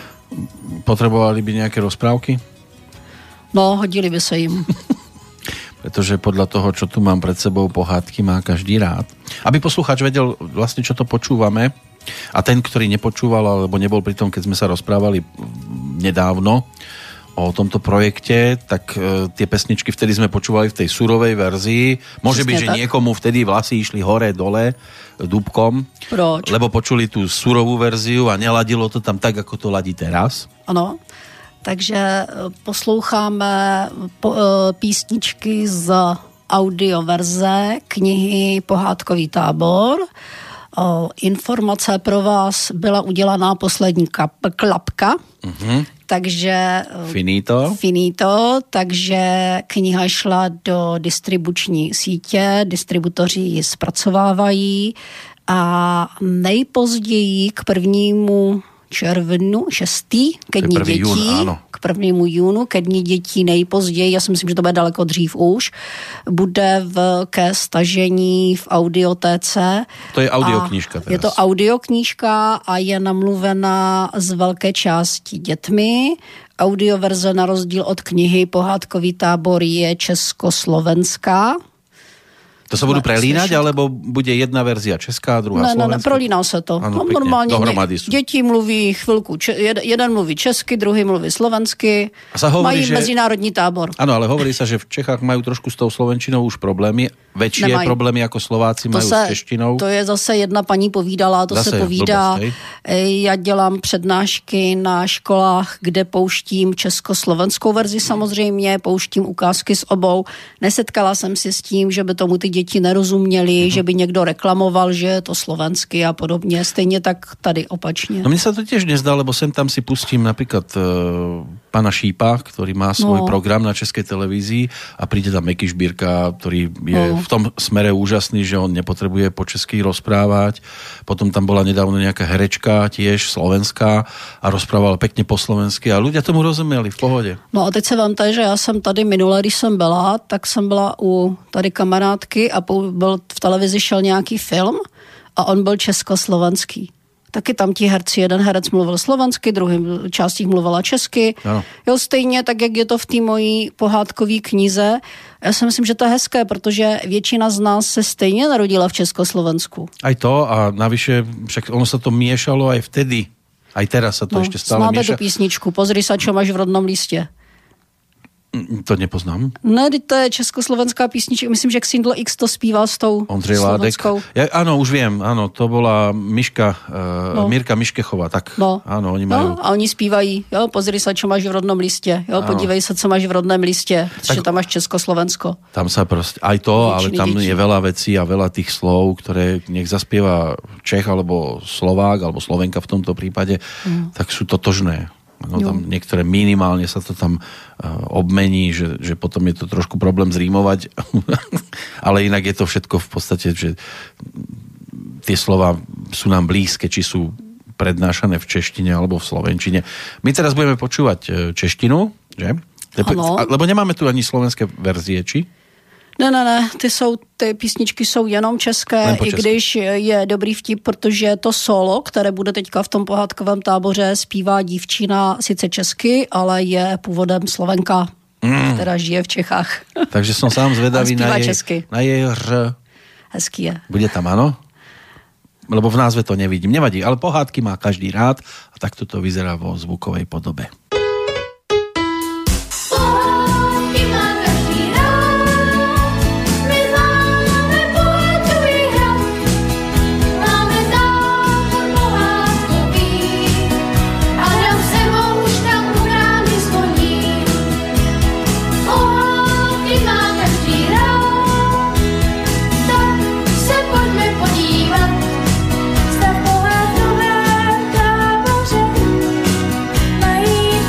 S1: Potrebovali by nějaké rozprávky?
S3: No, hodili by se jim.
S1: Pretože podľa toho, čo tu mám pred sebou, pohádky má každý rád. Aby poslucháč vedel vlastne, čo to počúvame, A ten, ktorý nepočúval alebo nebol pri tom, keď sme sa rozprávali nedávno o tomto projekte, tak e, tie pesničky vtedy sme počúvali v tej surovej verzii. Môže byť, že
S3: tak.
S1: niekomu vtedy vlasy išli hore, dole, dúbkom.
S3: Proč?
S1: Lebo počuli tú surovú verziu a neladilo to tam tak, ako to ladí teraz.
S3: Ano. Takže posloucháme po, písničky z audioverze knihy Pohádkový tábor. O, informace pro vás byla udělaná poslední kap, klapka. Uh-huh. Takže
S1: finito.
S3: finito, takže kniha šla do distribuční sítě, distributoři ji zpracovávají a nejpozději k prvnímu červnu, šestý, ke dní dětí, jún, k prvnímu júnu, ke dní dětí nejpozději, já si myslím, že to bude daleko dřív už, bude v, ke stažení v audiotéce.
S1: To je audioknížka teraz.
S3: Je to audioknížka a je namluvená z velké části dětmi. Audioverze na rozdíl od knihy Pohádkový tábor je československá.
S1: To sa budú prelínať, alebo bude jedna verzia česká, druhá
S3: ne, slovenská? Ne, ne, prolíná sa to.
S1: Ano,
S3: no, normálne
S1: deti
S3: mluví chvilku, če, jeden mluví česky, druhý mluví slovensky.
S1: A sa hovorí,
S3: mají
S1: že...
S3: medzinárodní tábor.
S1: Áno, ale hovorí sa, že v Čechách majú trošku s tou slovenčinou už problémy. Väčšie Nemají. problémy ako Slováci to majú se, s češtinou.
S3: To je zase jedna paní povídala, to zase se povídá. Blbost, já dělám přednášky na školách, kde pouštím československou verzi samozřejmě, pouštím ukázky z obou. Nesetkala jsem si s tím, že by tomu ty děti nerozuměli, uh-huh. že by někdo reklamoval, že je to slovensky a podobně. Stejně tak tady opačně.
S1: No mne sa to tiež nezdá, lebo sem tam si pustím napríklad e, pana Šípa, ktorý má svoj no. program na Českej televízii a príde tam Meky Šbírka, ktorý je no. v tom smere úžasný, že on nepotrebuje po česky rozprávať. Potom tam bola nedávno nejaká herečka, tiež slovenská a rozprávala pekne po slovensky a ľudia tomu rozumieli v pohode.
S3: No a teď se vám tady, že já jsem tady minule, když jsem byla, tak jsem byla u tady kamarádky a byl v televizi šel nějaký film a on byl československý. Taky tam ti herci, jeden herec mluvil slovensky, druhý část jich mluvila česky. No. Jo, stejně tak, jak je to v té mojí pohádkové knize. Já si myslím, že to je hezké, protože většina z nás se stejně narodila v Československu.
S1: Aj to a navyše, však ono sa to miešalo aj vtedy. Aj teraz sa to
S3: no,
S1: ešte stále
S3: znáte
S1: mieša.
S3: tu písničku, pozri sa, čo máš v rodnom liste.
S1: To nepoznám.
S3: Ne, to je československá písnička. Myslím, že Xindl X to zpívá s tou
S1: Ondřej Ládek. Ja, áno, už viem. Áno, to bola Miška, uh, no. Mirka Miškechová. Tak,
S3: no.
S1: áno, oni majú...
S3: No, a oni zpívají, jo, pozri sa, čo máš v rodnom liste. Jo, áno. Podívej sa, co máš v rodném liste. Protože tam máš Československo.
S1: Tam sa proste, aj to, ale tam detí. Je veľa vecí a veľa tých slov, ktoré nech zaspieva Čech alebo Slovák, alebo Slovenka v tomto prípade, mm. tak sú totožné. No, tam niektoré minimálne sa to tam uh, obmení, že, že potom je to trošku problém zrímovať, ale inak je to všetko v podstate, že tie slova sú nám blízke, či sú prednášané v češtine alebo v slovenčine. My teraz budeme počúvať češtinu, že?
S3: Ano.
S1: Lebo nemáme tu ani slovenské verzie, či?
S3: Ne, ne, ne, ty, jsou, ty písničky jsou jenom české, i když je dobrý vtip, protože to solo, které bude teďka v tom pohádkovém táboře, zpívá dívčina sice česky, ale je původem Slovenka, mm. která žije v Čechách.
S1: Takže som sám zvedavý na jej, na jej r.
S3: Hezký je.
S1: Bude tam, áno? Lebo v názve to nevidím. Nevadí, ale pohádky má každý rád a takto to vyzerá vo zvukovej podobe.
S2: Mají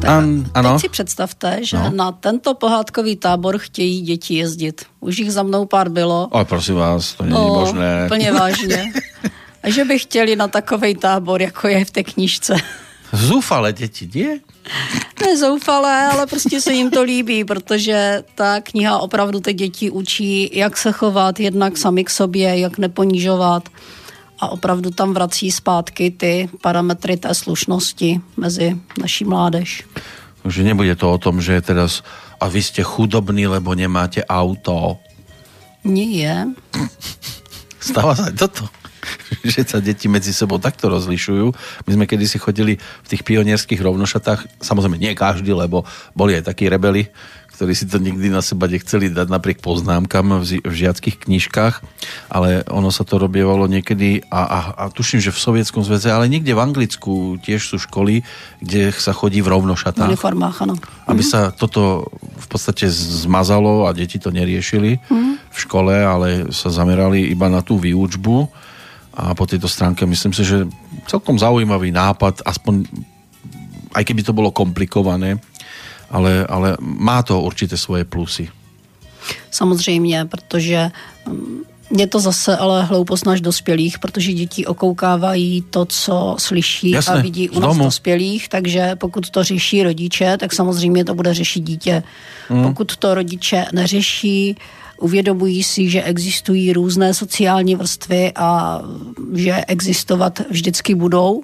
S1: An, ano.
S3: Teď si představte, že
S1: No.
S3: na tento pohádkový tábor chtějí děti jezdit. Už jich za mnou pár bylo.
S1: Ale prosím vás, to není
S3: No,
S1: možné.
S3: úplně vážně. A že by chtěli na takovej tábor, jako je v té knížce.
S1: Zúfale děti, nie?
S3: Ne zoufalé, ale prostě se jim to líbí, protože ta kniha opravdu ty děti učí, jak se chovat jednak sami k sobě, jak neponížovat a opravdu tam vrací zpátky ty parametry té slušnosti mezi naší mládež.
S1: Že nebude to o tom, že teraz a vy ste chudobní, lebo nemáte auto.
S3: Nie.
S1: Stáva sa aj toto, že sa deti medzi sebou takto rozlišujú. My sme kedysi chodili v tých pionierských rovnošatách, samozrejme nie každý, lebo boli aj takí rebeli, ktorí si to nikdy na seba nechceli dať napriek poznámkam v, zi- v žiackých knižkách, ale ono sa to robievalo niekedy a, a, a tuším, že v Sovietskom zväze, ale niekde v Anglicku tiež sú školy, kde sa chodí v
S3: V
S1: rovnošatách.
S3: uniformách, ano.
S1: Aby sa toto v podstate zmazalo a deti to neriešili v škole, ale sa zamerali iba na tú výučbu a po tejto stránke myslím si, že celkom zaujímavý nápad, aspoň aj keby to bolo komplikované, ale, ale má to určité svoje plusy.
S3: Samozřejmě, protože mm, je to zase ale hloupost náš dospělých, protože děti okoukávají to, co slyší
S1: Jasné,
S3: a vidí u
S1: z
S3: nás
S1: domu.
S3: dospělých, takže pokud to řeší rodiče, tak samozřejmě to bude řešit dítě. Hmm. Pokud to rodiče neřeší, uvědomují si, že existují různé sociální vrstvy a že existovat vždycky budou,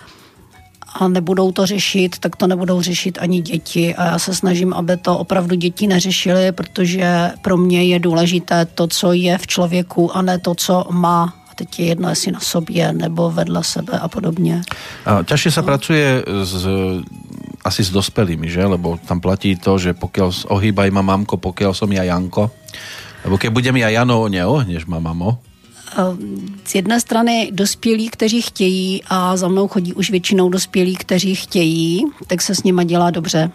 S3: a nebudou to řešit, tak to nebudou řešit ani děti. A já se snažím, aby to opravdu děti neřešily, protože pro mě je důležité to, co je v člověku a ne to, co má. A teď je jedno, jestli na sobě nebo vedle sebe a podobně.
S1: A ťažšie sa pracuje s, asi s dospelými, že? Lebo tam platí to, že pokiaľ ohýbaj ma mamko, pokiaľ som ja Janko. Lebo keď budem ja Jano, neohneš ma mamo.
S3: Z jedné strany dospělí, kteří chtějí, a za mnou chodí už většinou dospělí, kteří chtějí, tak se s nima dělá dobře.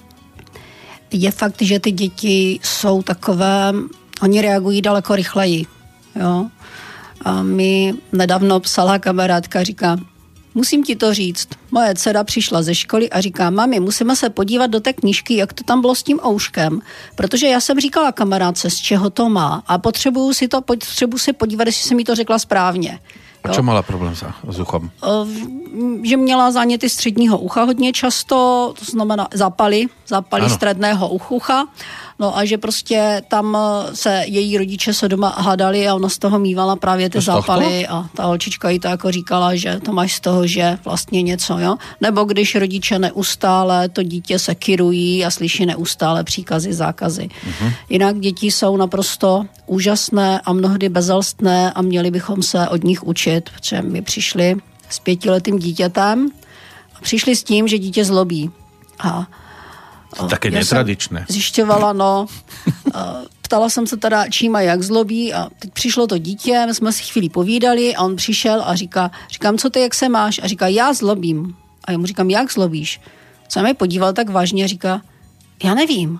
S3: Je fakt, že ty děti jsou takové, oni reagují daleko rychleji. Jo? A mi nedávno psala kamarádka, říká, musím ti to říct, moje dcera přišla ze školy a říká, mami, musíme se podívat do té knížky, jak to tam bylo s tím ouškem, protože já jsem říkala kamarádce, z čeho to má a potřebuju si to, potřebuji si podívat, jestli jsem mi to řekla správně.
S1: A čo mala problém sa, s uchom?
S3: Že měla záněty středního ucha hodně často, to znamená zápaly, zápaly
S1: Ano.
S3: středného ucha. No a že prostě tam se její rodiče se doma hádali a ona z toho mývala právě ty
S1: To z tohto?
S3: zápaly a ta holčička jí to jako říkala, že to máš z toho, že vlastně něco, jo. Nebo když rodiče neustále to dítě sekirují a slyší neustále příkazy, zákazy. Uh-huh. Jinak děti jsou naprosto úžasné a mnohdy bezelstné a měli bychom se od nich učit, protože my přišli s pětiletým dítětem a přišli s tím, že dítě zlobí. A
S1: Také
S3: já
S1: netradičné.
S3: jsem zjišťovala, no, ptala jsem se teda, čím a jak zlobí a teď přišlo to dítě, my jsme si chvíli povídali a on přišel a říká, říkám, co ty, jak se máš? A říká, já zlobím. A já mu říkám, jak zlobíš? Co mě podíval tak vážně a říká, já nevím.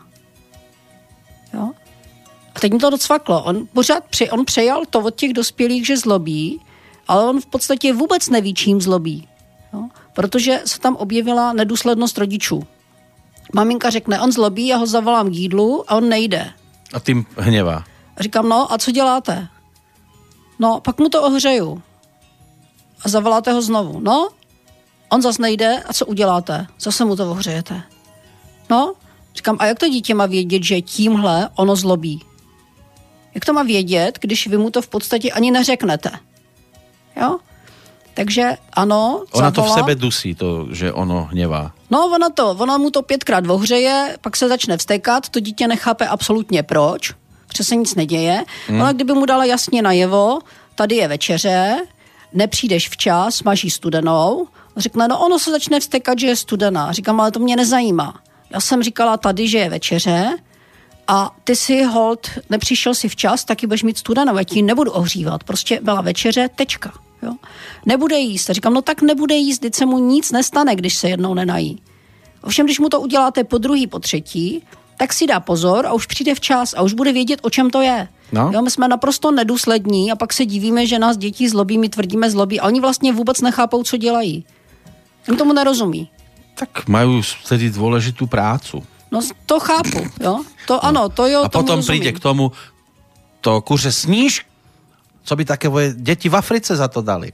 S3: Jo? A teď mi to docvaklo. On pořád při, on přejal to od těch dospělých, že zlobí, ale on v podstatě vůbec neví, čím zlobí. Jo? Protože se tam objevila nedůslednost rodičů. Maminka řekne, on zlobí, já ho zavolám k jídlu a on nejde.
S1: A tým hnevá.
S3: A říkám, no a co děláte? No, pak mu to ohřeju. A zavoláte ho znovu. No, on zas nejde a co uděláte? Zase mu to ohřejete. No, říkám, a jak to dítě má vědět, že tímhle ono zlobí? Jak to má vědět, když vy mu to v podstatě ani neřeknete? Jo? Takže ano,
S1: Ona to v
S3: zavolá.
S1: sebe dusí, to, že ono hnevá.
S3: No, ona, to, ona mu to pětkrát ohřeje, pak se začne vztekat, to dítě nechápe absolutně proč, protože se nic neděje. Hmm. Ona kdyby mu dala jasně najevo, tady je večeře, nepřijdeš včas, máš jí studenou, řekne, no ono se začne vztekat, že je studená. Říkám, ale to mě nezajímá. Já jsem říkala tady, že je večeře a ty si hold, nepřišel si včas, taky budeš mít studenou, já ti nebudu ohřívat. Prostě byla večeře, tečka. Jo? Nebude jíst. A říkám, no tak nebude jíst, teď se mu nic nestane, když se jednou nenají. Ovšem, když mu to uděláte po druhý, po třetí, tak si dá pozor a už přijde včas a už bude vědět, o čem to je.
S1: No.
S3: Jo, my jsme naprosto nedůslední a pak se divíme, že nás děti zlobí, my tvrdíme zlobí a oni vlastně vůbec nechápou, co dělají. Jim tomu nerozumí.
S1: Tak majú vtedy dôležitú prácu.
S3: No to chápu, jo. To no. Ano, to jo,
S1: a potom
S3: rozumím.
S1: príde k tomu, to kurže sníš, co by také deti v Africe za to dali.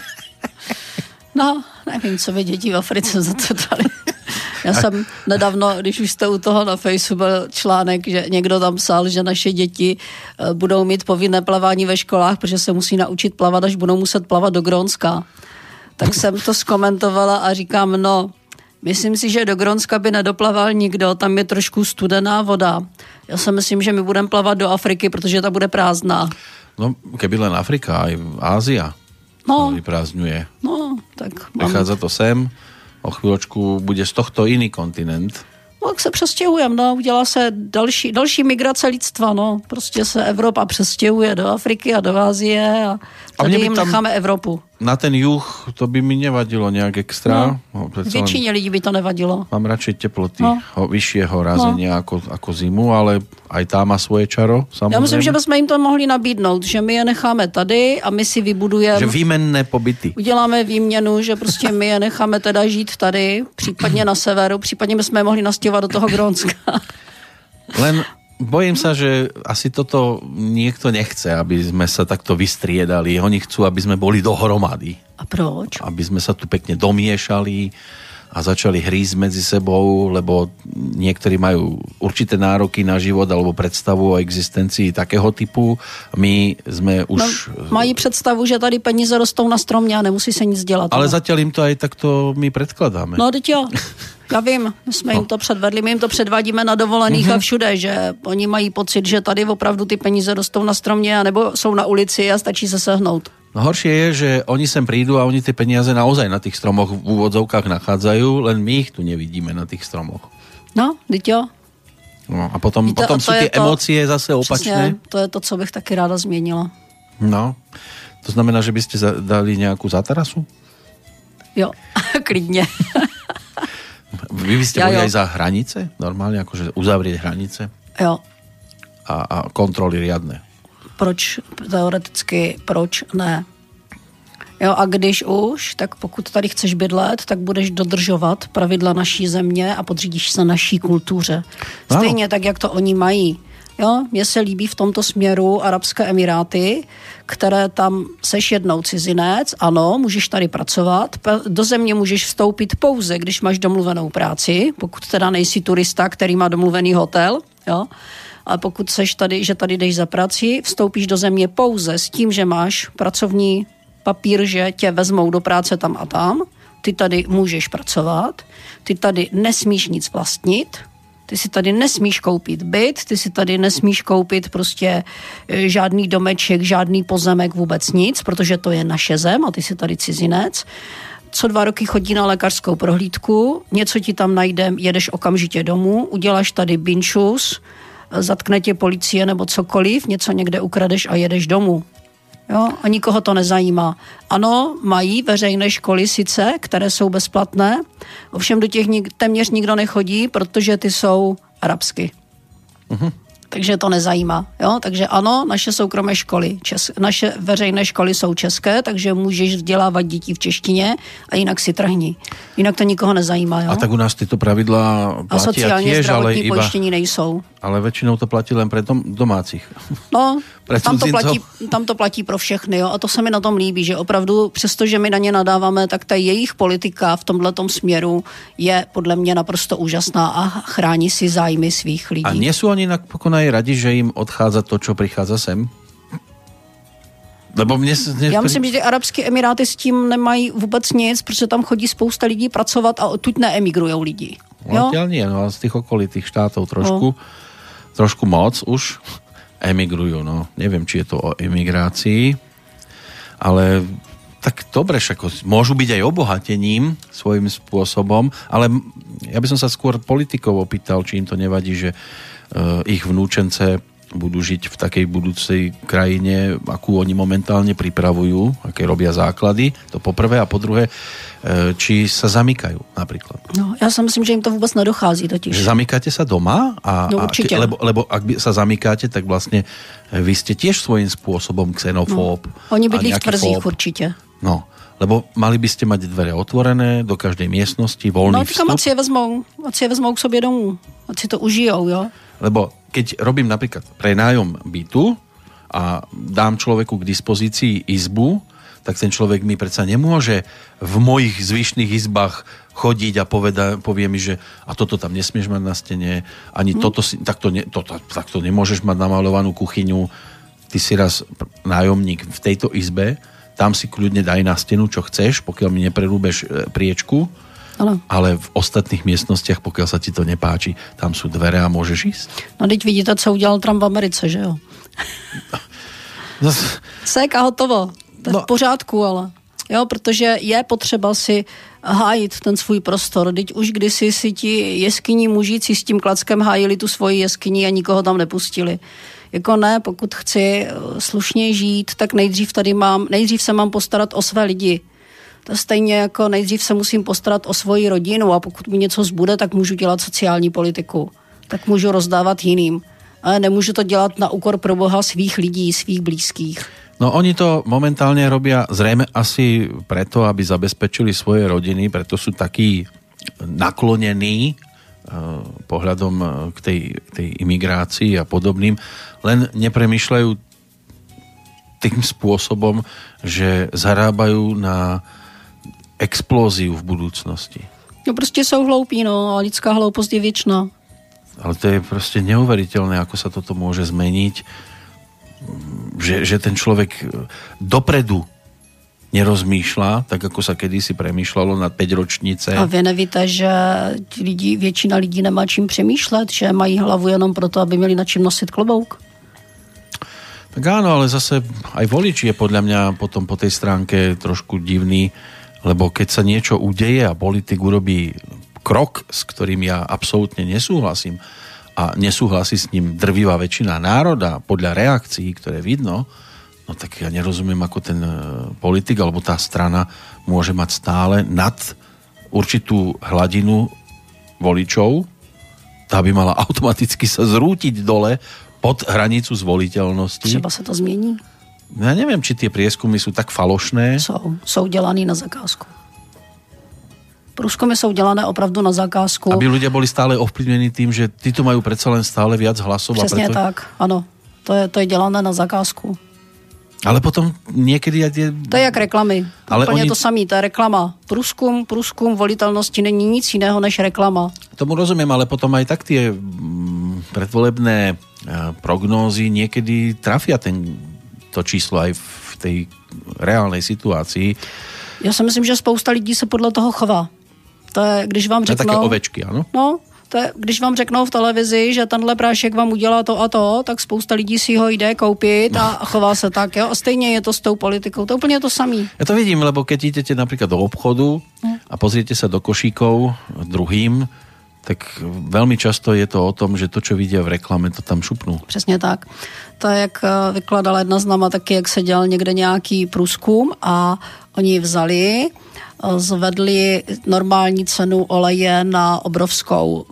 S3: No, nevím, co by děti v Africe za to dali. Já jsem nedávno, když už jste u toho na Facebooku, byl článek, že někdo tam psal, že naše děti budou mít povinné plavání ve školách, protože se musí naučit plavat, až budou muset plavat do Grónska. Tak jsem to zkomentovala a říkám, no, myslím si, že do Grónska by nedoplaval nikdo, tam je trošku studená voda. Já si myslím, že my budeme plavat do Afriky, protože ta bude prázdná.
S1: No, keby len Afrika, aj Ázia
S3: no,
S1: vyprázdňuje.
S3: No, tak...
S1: Prechádza to sem, o chvíľočku bude z tohto iný kontinent.
S3: No, tak se přestěhujeme, no, udělá se další, další migrace lidstva, no. Prostě se Evropa přestěhuje do Afriky a do Ázie a tady jim necháme Evropu.
S1: Na ten juh to by mi nevadilo nejak extra.
S3: No, většině lidí by to nevadilo.
S1: Mám radšej teploty
S3: no.
S1: vyššieho razenia no. ako, ako zimu, ale aj tá má svoje čaro, samozrejme.
S3: Já myslím, že bychom jim to mohli nabídnout, že my je necháme tady a my si vybudujeme...
S1: Že výmenné pobyty.
S3: Uděláme výměnu, že prostě my je necháme teda žít tady, případně na severu, případně bychom je mohli nastěhovat do toho Grónska.
S1: Len bojím sa, že asi toto niekto nechce, aby sme sa takto vystriedali. Oni chcú, aby sme boli dohromady.
S3: A proč?
S1: Aby sme sa tu pekne domiešali a začali hrísť medzi sebou, lebo niektorí majú určité nároky na život alebo predstavu o existencii takého typu. My sme už...
S3: No, mají představu, že tady peníze rostou na stromě a nemusí se nic dělat.
S1: Ale
S3: no.
S1: zatiaľ im to aj takto my predkladáme.
S3: No, teď jo. Já vím, my jsme no. jim to předvedli, my jim to předvádíme na dovolených mm-hmm. a všude, že oni mají pocit, že tady opravdu ty peníze rostou na stromě anebo jsou na ulici a stačí se sehnout.
S1: No horšie je, že oni sem prídu a oni tie peniaze naozaj na tých stromoch v úvodzovkách nachádzajú, len my ich tu nevidíme na tých stromoch.
S3: No, teď jo.
S1: No, a potom,
S3: to,
S1: potom
S3: to
S1: sú tie
S3: to,
S1: emócie zase opačné.
S3: Přesně, to je to, co bych taky ráda změnila.
S1: No, to znamená, že by ste dali nejakú zatarasu?
S3: Jo, klidně.
S1: Vy by ste
S3: ja,
S1: boli
S3: jo.
S1: aj za hranice? Normálne, akože uzavrieť hranice?
S3: Jo.
S1: A, a kontroly riadne?
S3: Proč teoreticky, proč ne? Jo, a když už, tak pokud tady chceš bydlet, tak budeš dodržovat pravidla naší země a podřídíš se naší kultuře. Stejně no. tak, jak to oni mají. Jo, mně se líbí v tomto směru Arabské Emiráty, které tam seš jednou cizinec, ano, můžeš tady pracovat, do země můžeš vstoupit pouze, když máš domluvenou práci, pokud teda nejsi turista, který má domluvený hotel, jo, ale pokud seš tady, že tady jdeš za prací, vstoupíš do země pouze s tím, že máš pracovní papír, že tě vezmou do práce tam a tam, ty tady můžeš pracovat, ty tady nesmíš nic vlastnit, ty si tady nesmíš koupit byt, ty si tady nesmíš koupit prostě žádný domeček, žádný pozemek, vůbec nic, protože to je naše zem a ty si tady cizinec. Co dva roky chodí na lékařskou prohlídku, něco ti tam najde, jedeš okamžitě domů, uděláš tady binčus, zatkne tě policie nebo cokoliv, něco někde ukradeš a jedeš domů. Jo? A nikoho to nezajímá. Ano, mají veřejné školy sice, které jsou bezplatné, ovšem do těch nik- téměř nikdo nechodí, protože ty jsou arabsky. Uh-huh. Takže to nezajímá. Jo? Takže ano, naše soukromé školy, čes- naše veřejné školy jsou české, takže můžeš vzdělávat děti v češtině a jinak si trhni. Jinak to nikoho nezajímá. Jo?
S1: A tak u nás tyto pravidlá platia
S3: a sociálně
S1: tiež, ale
S3: zdravotní
S1: iba...
S3: pojištění nejsou.
S1: Ale väčšinou to platí len pre dom- domácich.
S3: No,
S1: pre
S3: tam to,
S1: cudzincov.
S3: platí, tam to platí pro všechny, jo? A to se mi na tom líbí, že opravdu, přestože my na ně nadáváme, tak ta jejich politika v tomhletom směru je podle mě naprosto úžasná a chrání si zájmy svých lidí.
S1: A nie sú oni napokon aj radi, že im odchádza to, čo prichádza sem? Lebo mne, mne...
S3: Já myslím, že ty Arabské Emiráty s tím nemají vůbec nic, protože tam chodí spousta lidí pracovat a odtud neemigrujou lidi.
S1: No, nie, no, z tých okolitých štátov trošku, no. trošku moc už emigrujú. No. Neviem, či je to o emigrácii, ale tak dobre, však môžu byť aj obohatením svojím spôsobom, ale ja by som sa skôr politikov opýtal, či im to nevadí, že uh, ich vnúčence budú žiť v takej budúcej krajine, akú oni momentálne pripravujú, aké robia základy, to po prvé, a po druhé, či sa zamykajú napríklad.
S3: No, ja si myslím, že im to vôbec nedochází totiž.
S1: Že zamykáte sa doma? A,
S3: no, určite.
S1: A, lebo, lebo ak by sa zamykáte, tak vlastne vy ste tiež svojím spôsobom xenofób.
S3: No, oni bydlí v tvrzích určite.
S1: No, Lebo mali by ste mať dvere otvorené do každej miestnosti, voľný
S3: No,
S1: vstup.
S3: No, si je vezmou, ať si je vezmou k sobě domů, ať si to užijou, jo.
S1: Lebo keď robím napríklad prenájom bytu a dám človeku k dispozícii izbu, tak ten človek mi predsa nemôže v mojich zvyšných izbách chodiť a poveda, povie mi, že a toto tam nesmieš mať na stene, ani hmm. toto si, takto, ne, toto, takto nemôžeš mať namalovanú kuchyňu. Ty si raz nájomník v tejto izbe, tam si kľudne daj na stenu, čo chceš, pokiaľ mi neprerúbeš priečku, ano. Ale v ostatných miestnostiach, pokiaľ sa ti to nepáči, tam sú dvere a môžeš ísť.
S3: No teď vidíte, co udělal Trump v Americe, že jo?
S1: No,
S3: Sek a hotovo. To je no. v pořádku, ale. Jo, protože je potřeba si hájit ten svůj prostor. Teď už kdysi si ti jeskyní mužíci s tím klackem hájili tu svoji jeskyni a nikoho tam nepustili. Jako ne, pokud chci slušně žít, tak nejdřív tady mám, nejdřív se mám postarat o své lidi. To stejně jako nejdřív se musím postarat o svoji rodinu a pokud mi něco zbude, tak můžu dělat sociální politiku. Tak můžu rozdávat jiným. Ale nemůžu to dělat na úkor pro Boha svých lidí, svých blízkých.
S1: No oni to momentálne robia zrejme asi preto, aby zabezpečili svoje rodiny, preto sú takí naklonení uh, pohľadom k tej, tej imigrácii a podobným, len nepremýšľajú tým spôsobom, že zarábajú na explóziu v budúcnosti.
S3: No prostě jsou hloupí, no, a lidská hloupost je věčná.
S1: Ale to je proste neuveriteľné, ako sa toto môže zmeniť, že, že ten človek dopredu nerozmýšľa, tak ako sa kedysi premýšľalo na päť ročnice.
S3: A vy nevíte, že lidi, většina lidí nemá čím přemýšlet, že mají hlavu jenom proto, aby měli na čím nosit klobouk?
S1: Tak áno, ale zase aj volič je podľa mňa potom po tej stránke trošku divný, lebo keď sa niečo udeje a politik urobí krok, s ktorým ja absolútne nesúhlasím a nesúhlasí s ním drvivá väčšina národa podľa reakcií, ktoré vidno, no tak ja nerozumiem, ako ten politik alebo tá strana môže mať stále nad určitú hladinu voličov, tá by mala automaticky sa zrútiť dole pod hranicu zvoliteľnosti.
S3: Třeba sa to změní.
S1: Ja neviem, či tie prieskumy sú tak falošné.
S3: Jsou, jsou dělaný na zakázku. Průzkumy jsou dělané opravdu na zakázku.
S1: Aby ľudia boli stále ovplyvnení tým, že títo majú predsa len stále viac hlasov.
S3: Přesně
S1: a preto...
S3: tak, ano. To je, to je dělané na zakázku.
S1: Ale potom niekedy... Je...
S3: To je jak reklamy.
S1: Ale
S3: Úplně
S1: oni...
S3: to samé, to je reklama. Průzkum, průzkum volitelnosti není nic jiného než reklama.
S1: Tomu rozumiem, ale potom aj tak tie predvolebné prognózy niekedy trafia ten, to číslo aj v tej reálnej situácii.
S3: Já si myslím, že spousta lidí se podle toho chová. To je, když vám řeknou...
S1: To je také ovečky, ano?
S3: No, to je, když vám řeknou v televizi, že tenhle prášek vám udělá to a to, tak spousta lidí si ho jde koupit a chová se tak, jo. A stejně je to s tou politikou. To je úplně to samý.
S1: Ja to vidím, lebo keď idete napríklad do obchodu a pozriete sa do košíkov druhým, tak veľmi často je to o tom, že to, čo vidia v reklame, to tam šupnú.
S3: Přesně tak. To je, jak vykladala jedna z náma taky, jak se dělal někde nějaký průzkum a oni vzali, zvedli normální cenu oleje na obrovskou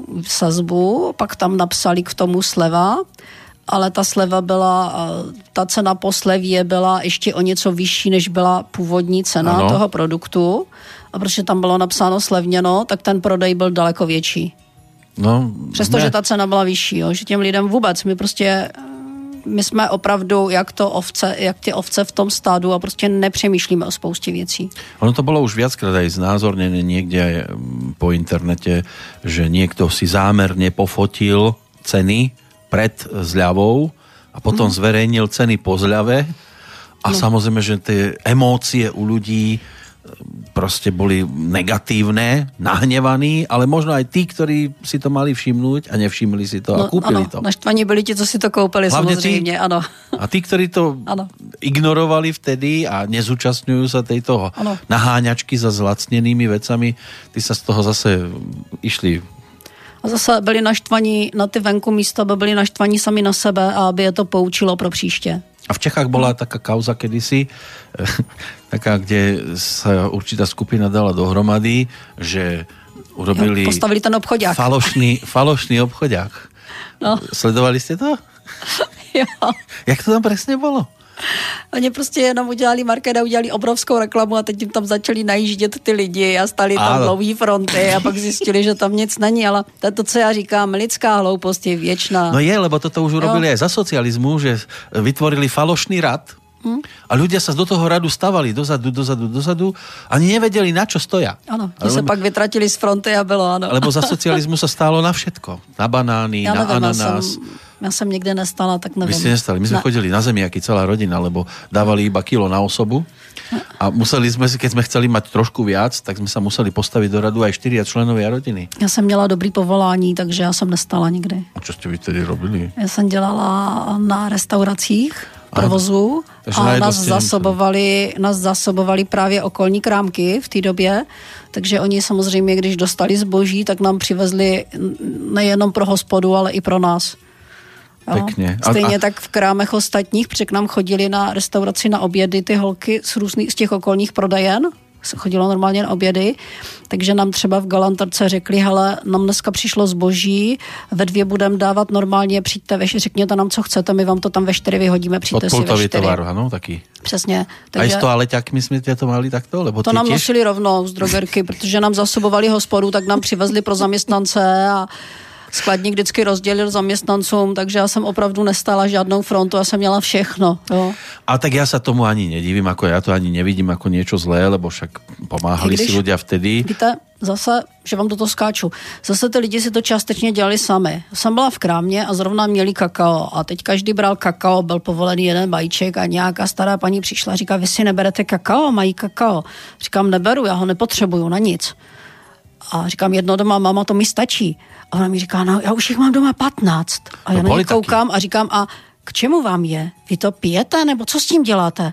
S3: sazbu, pak tam napsali k tomu sleva, ale ta sleva byla, ta cena po slevě byla ještě o něco vyšší, než byla původní cena ano. toho produktu. A protože tam bylo napsáno slevněno, tak ten prodej byl daleko větší.
S1: No,
S3: Přestože ta cena byla vyšší, jo, že těm lidem vůbec, my prostě, my jsme opravdu jak to ovce, jak ty ovce v tom stádu a prostě nepřemýšlíme o spoustě věcí.
S1: Ono to bolo už viackrát aj znázornené niekde aj po internete, že niekto si zámerne pofotil ceny pred zľavou a potom mm. zverejnil ceny po zľave a no. samozrejme, že tie emócie u ľudí proste boli negatívne, nahnevaní, ale možno aj tí, ktorí si to mali všimnúť a nevšimli si to a
S3: no,
S1: kúpili
S3: ano,
S1: to.
S3: Naštvaní byli ti, co si to koupili, hlavne samozřejmě, tí, ano.
S1: A tí, ktorí to
S3: ano.
S1: ignorovali vtedy a nezúčastňujú sa tejto ano. naháňačky za zlacnenými vecami, tí sa z toho zase išli.
S3: A zase byli naštvaní na ty venku místa, aby byli naštvaní sami na sebe a aby je to poučilo pro příště.
S1: A v Čechách bola taká kauza kedysi, taká, kde sa určitá skupina dala dohromady, že urobili...
S3: Jo, postavili ten obchodiak.
S1: Falošný, falošný obchodiak.
S3: No.
S1: Sledovali ste to?
S3: Jo.
S1: Jak to tam presne bolo?
S3: Oni prostě jenom udělali market a udělali obrovskou reklamu a teď jim tam začali najíždět ty lidi a stali tam dlouhý fronty a pak zjistili, že tam nic není, ale to je to, co já říkám, lidská hloupost je věčná.
S1: No je, lebo toto už urobili aj za socializmu, že vytvorili falošný rad hm? a ľudia sa do toho radu stavali dozadu, dozadu, dozadu, ani nevedeli, na čo stoja.
S3: Ano, ti se pak vytratili z fronty a bylo, ano.
S1: Lebo za socializmu sa stálo na všetko. Na banány, ja na neviem, ananás.
S3: Ja som, ja som niekde nestala, tak neviem.
S1: My ste nestali. My sme na... chodili na zemiaky, celá rodina, lebo dávali iba kilo na osobu a museli sme si, keď sme chceli mať trošku viac, tak sme sa museli postaviť do radu aj štyria členovia rodiny.
S3: Ja som měla dobrý povolání, takže ja som nestala nikdy.
S1: A čo ste vy tedy robili?
S3: Ja som dělala na restauracích provozu a nás zasobovali, nás zasobovali právě okolní krámky v té době, takže oni samozřejmě, když dostali zboží, tak nám přivezli nejenom pro hospodu, ale i pro nás.
S1: Pekně.
S3: Stejně
S1: a, a...
S3: tak v krámech ostatních, protože k nám chodili na restauraci na obědy ty holky z různých, z těch okolních prodejen, chodilo normálně na obědy, takže nám třeba v Galanterce řekli, hele, nám dneska přišlo zboží, ve dvě budeme dávat normálně, přijďte ve, řekněte nám, co chcete, my vám to tam ve čtyři vyhodíme, přijďte si ve čtyři.
S1: Tovar, ano, taky.
S3: Přesně.
S1: Takže... A s toaleťákmi jsme to mali takto? Lebo
S3: to nám
S1: tiež...
S3: nosili rovnou z drogerky, protože nám zasobovali hospodu, tak nám přivezli pro zaměstnance a skladník vždycky rozdělil zaměstnancům, takže já jsem opravdu nestala žádnou frontu, já jsem měla všechno. Jo.
S1: A tak ja sa tomu ani nedivím, ako ja to ani nevidím ako niečo zlé, lebo však pomáhali když, si ľudia vtedy.
S3: Víte, zase, že vám do toho skáču, zase ty lidi si to částečně dělali sami. Jsem byla v krámě a zrovna měli kakao a teď každý bral kakao, byl povolený jeden vajíček a nějaká stará paní přišla a říká, vy si neberete kakao, mají kakao. Říkám, neberu, já ho nepotřebuju na nic. A říkám, jedno doma, mama, to mi stačí. A ona mi říká, no já už jich mám doma patnáct. A já no, na ně koukám a říkám, a k čemu vám je? Vy to pijete, nebo co s tím děláte?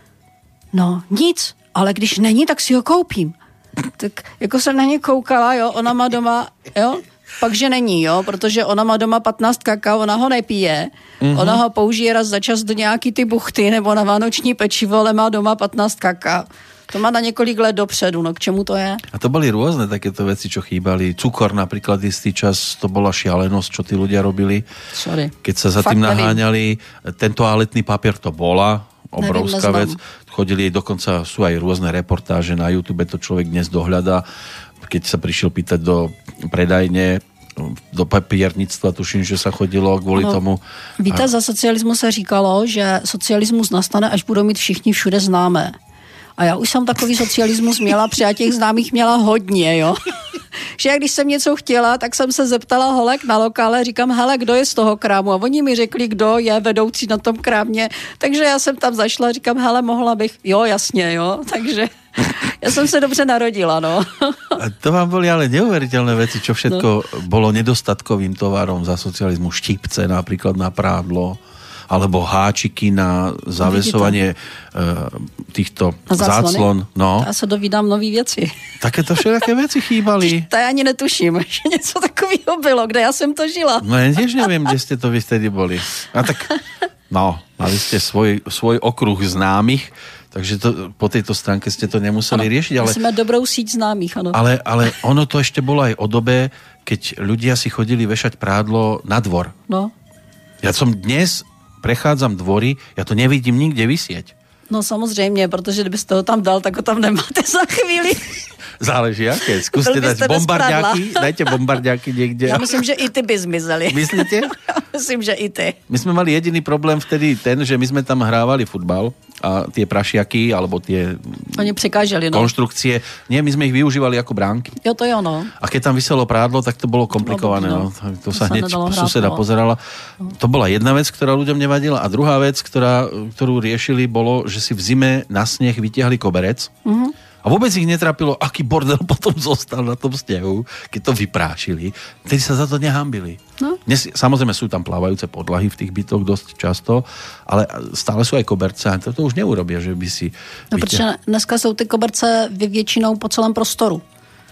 S3: No nic, ale když není, tak si ho koupím. Tak jako jsem na ně koukala, jo, ona má doma, jo, pak že není, jo, protože ona má doma patnáct kakao, ona ho nepije, mm-hmm. ona ho použije raz za čas do nějaký ty buchty nebo na vánoční pečivo, ale má doma patnáct kakao. To má na několik let dopředu, no k čemu to je?
S1: A to boli rôzne takéto veci, čo chýbali. Cukor napríklad istý čas, to bola šialenosť, čo tí ľudia robili.
S3: Sorry.
S1: Keď sa za
S3: Fakt
S1: tým
S3: nevím.
S1: naháňali, ten toaletný papier to bola obrovská
S3: nevím,
S1: vec. Chodili, dokonca sú aj rôzne reportáže na YouTube, to človek dnes dohľadá. Keď sa prišiel pýtať do predajne, do papiernictva, tuším, že sa chodilo kvôli no, tomu.
S3: Víte, a... za socialismu se říkalo, že socialismus nastane, až budou mít všichni všude známé. A já už jsem takový socialismus měla, protože já těch známých měla hodně, jo. Že jak když jsem něco chtěla, tak jsem se zeptala holek na lokále, říkám, hele, kdo je z toho krámu? A oni mi řekli, kdo je vedoucí na tom krámě. Takže já jsem tam zašla a říkám, hele, mohla bych, jo, jasně, jo. Takže ja som sa dobře narodila, no.
S1: A to vám boli ale neuveriteľné veci, čo všetko no. bolo nedostatkovým tovarom za socializmu. Štípce napríklad na prádlo, alebo háčiky na zavesovanie uh, týchto záclon. No.
S3: Ja sa dovídám nový věci.
S1: Takéto všelijaké veci chýbali.
S3: To ja ani netuším, že něco takového bylo, kde ja som to žila.
S1: No ja tiež neviem, kde ste to vy vtedy boli. A tak, no, mali ste svoj, svoj okruh známych, takže to, po tejto stránke ste to nemuseli ano, riešiť. Ale
S3: musíme dobrou síť známych, ano.
S1: Ale, ale ono to ešte bolo aj o dobe, keď ľudia si chodili vešať prádlo na dvor.
S3: No.
S1: Ja som dnes prechádzam dvory, ja to nevidím nikde visieť.
S3: No samozřejmě, protože kdybyste ho tam dal, tak ho tam nemáte za chvíli.
S1: Záleží, aké. Skúste dať bombardiáky, dajte bombardiáky niekde.
S3: Ja myslím, že i ty by zmizeli.
S1: Myslíte?
S3: Ja myslím, že i ty.
S1: My sme mali jediný problém vtedy ten, že my sme tam hrávali futbal a tie prašiaky, alebo tie
S3: Oni překáželi, no.
S1: konštrukcie, nie, my sme ich využívali ako bránky.
S3: Jo, to jo, no.
S1: A keď tam viselo prádlo, tak to bolo komplikované. No. No. To, to sa hneď suseda
S3: hrát,
S1: pozerala. No. To bola jedna vec, ktorá ľuďom nevadila. A druhá vec, ktorá, ktorú riešili, bolo, že si v zime na sneh vytiahli koberec. Mhm. A vôbec ich netrapilo, aký bordel potom zostal na tom snehu, keď to vyprášili. Vtedy sa za to nehambili. No. Dnes, samozrejme sú tam plávajúce podlahy v tých bytoch dosť často, ale stále sú aj koberce a to, to už neurobia, že by si...
S3: No, vyťa... protože dneska sú ty koberce většinou po celém prostoru.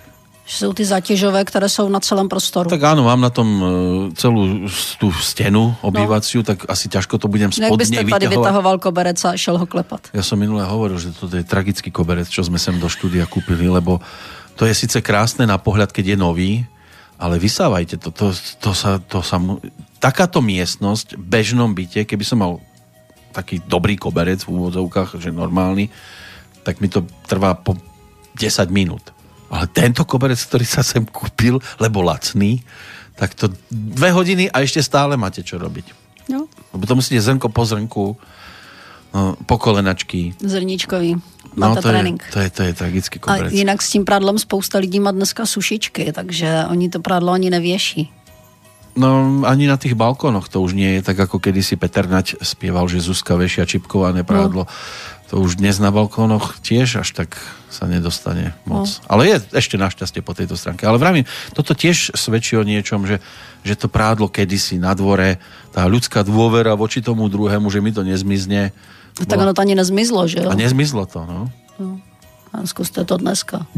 S3: Že sú ty zátěžové, ktoré sú na celém prostoru.
S1: Tak áno, mám na tom celú tú stenu obývaciu, no. Tak asi ťažko to budem spodne vyťahovať.
S3: Jak byste tady vytahoval koberec a šel ho klepat?
S1: Ja som minule hovoril, že toto je tragický koberec, čo sme sem do štúdia kúpili, lebo to je síce krásne na pohľad, keď je nový, ale vysávajte to. To, to, sa, to sa... Takáto miestnosť v bežnom byte, keby som mal taký dobrý koberec v úvodzovkách, že normálny, tak mi to trvá po desať minút. Ale tento koberec, ktorý sa sem kúpil, lebo lacný, tak to dve hodiny a ešte stále máte čo robiť.
S3: No.
S1: Lebo to musíte zrnko po zrnku, no, po kolenačky.
S3: Zrníčkový.
S1: No,
S3: Máte
S1: to
S3: trénink.
S1: Je, to, je, to je tragický
S3: A
S1: koberec.
S3: jinak s tím prádlem spousta lidí má dneska sušičky, takže oni to prádlo ani nevěší.
S1: No, ani na tých balkónoch to už nie je tak, ako kedysi Peter Nať spieval, že Zuzka vešia čipkované prádlo. No. To už dnes na balkónoch tiež až tak sa nedostane moc. No. Ale je ešte našťastie po tejto stránke. Ale vravím, toto tiež svedčí o niečom, že, že to prádlo kedysi na dvore, tá ľudská dôvera voči tomu druhému, že mi to nezmizne.
S3: No, tak ono to ani nezmizlo, že jo?
S1: A nezmizlo to, no.
S3: No. A zkuste to dneska.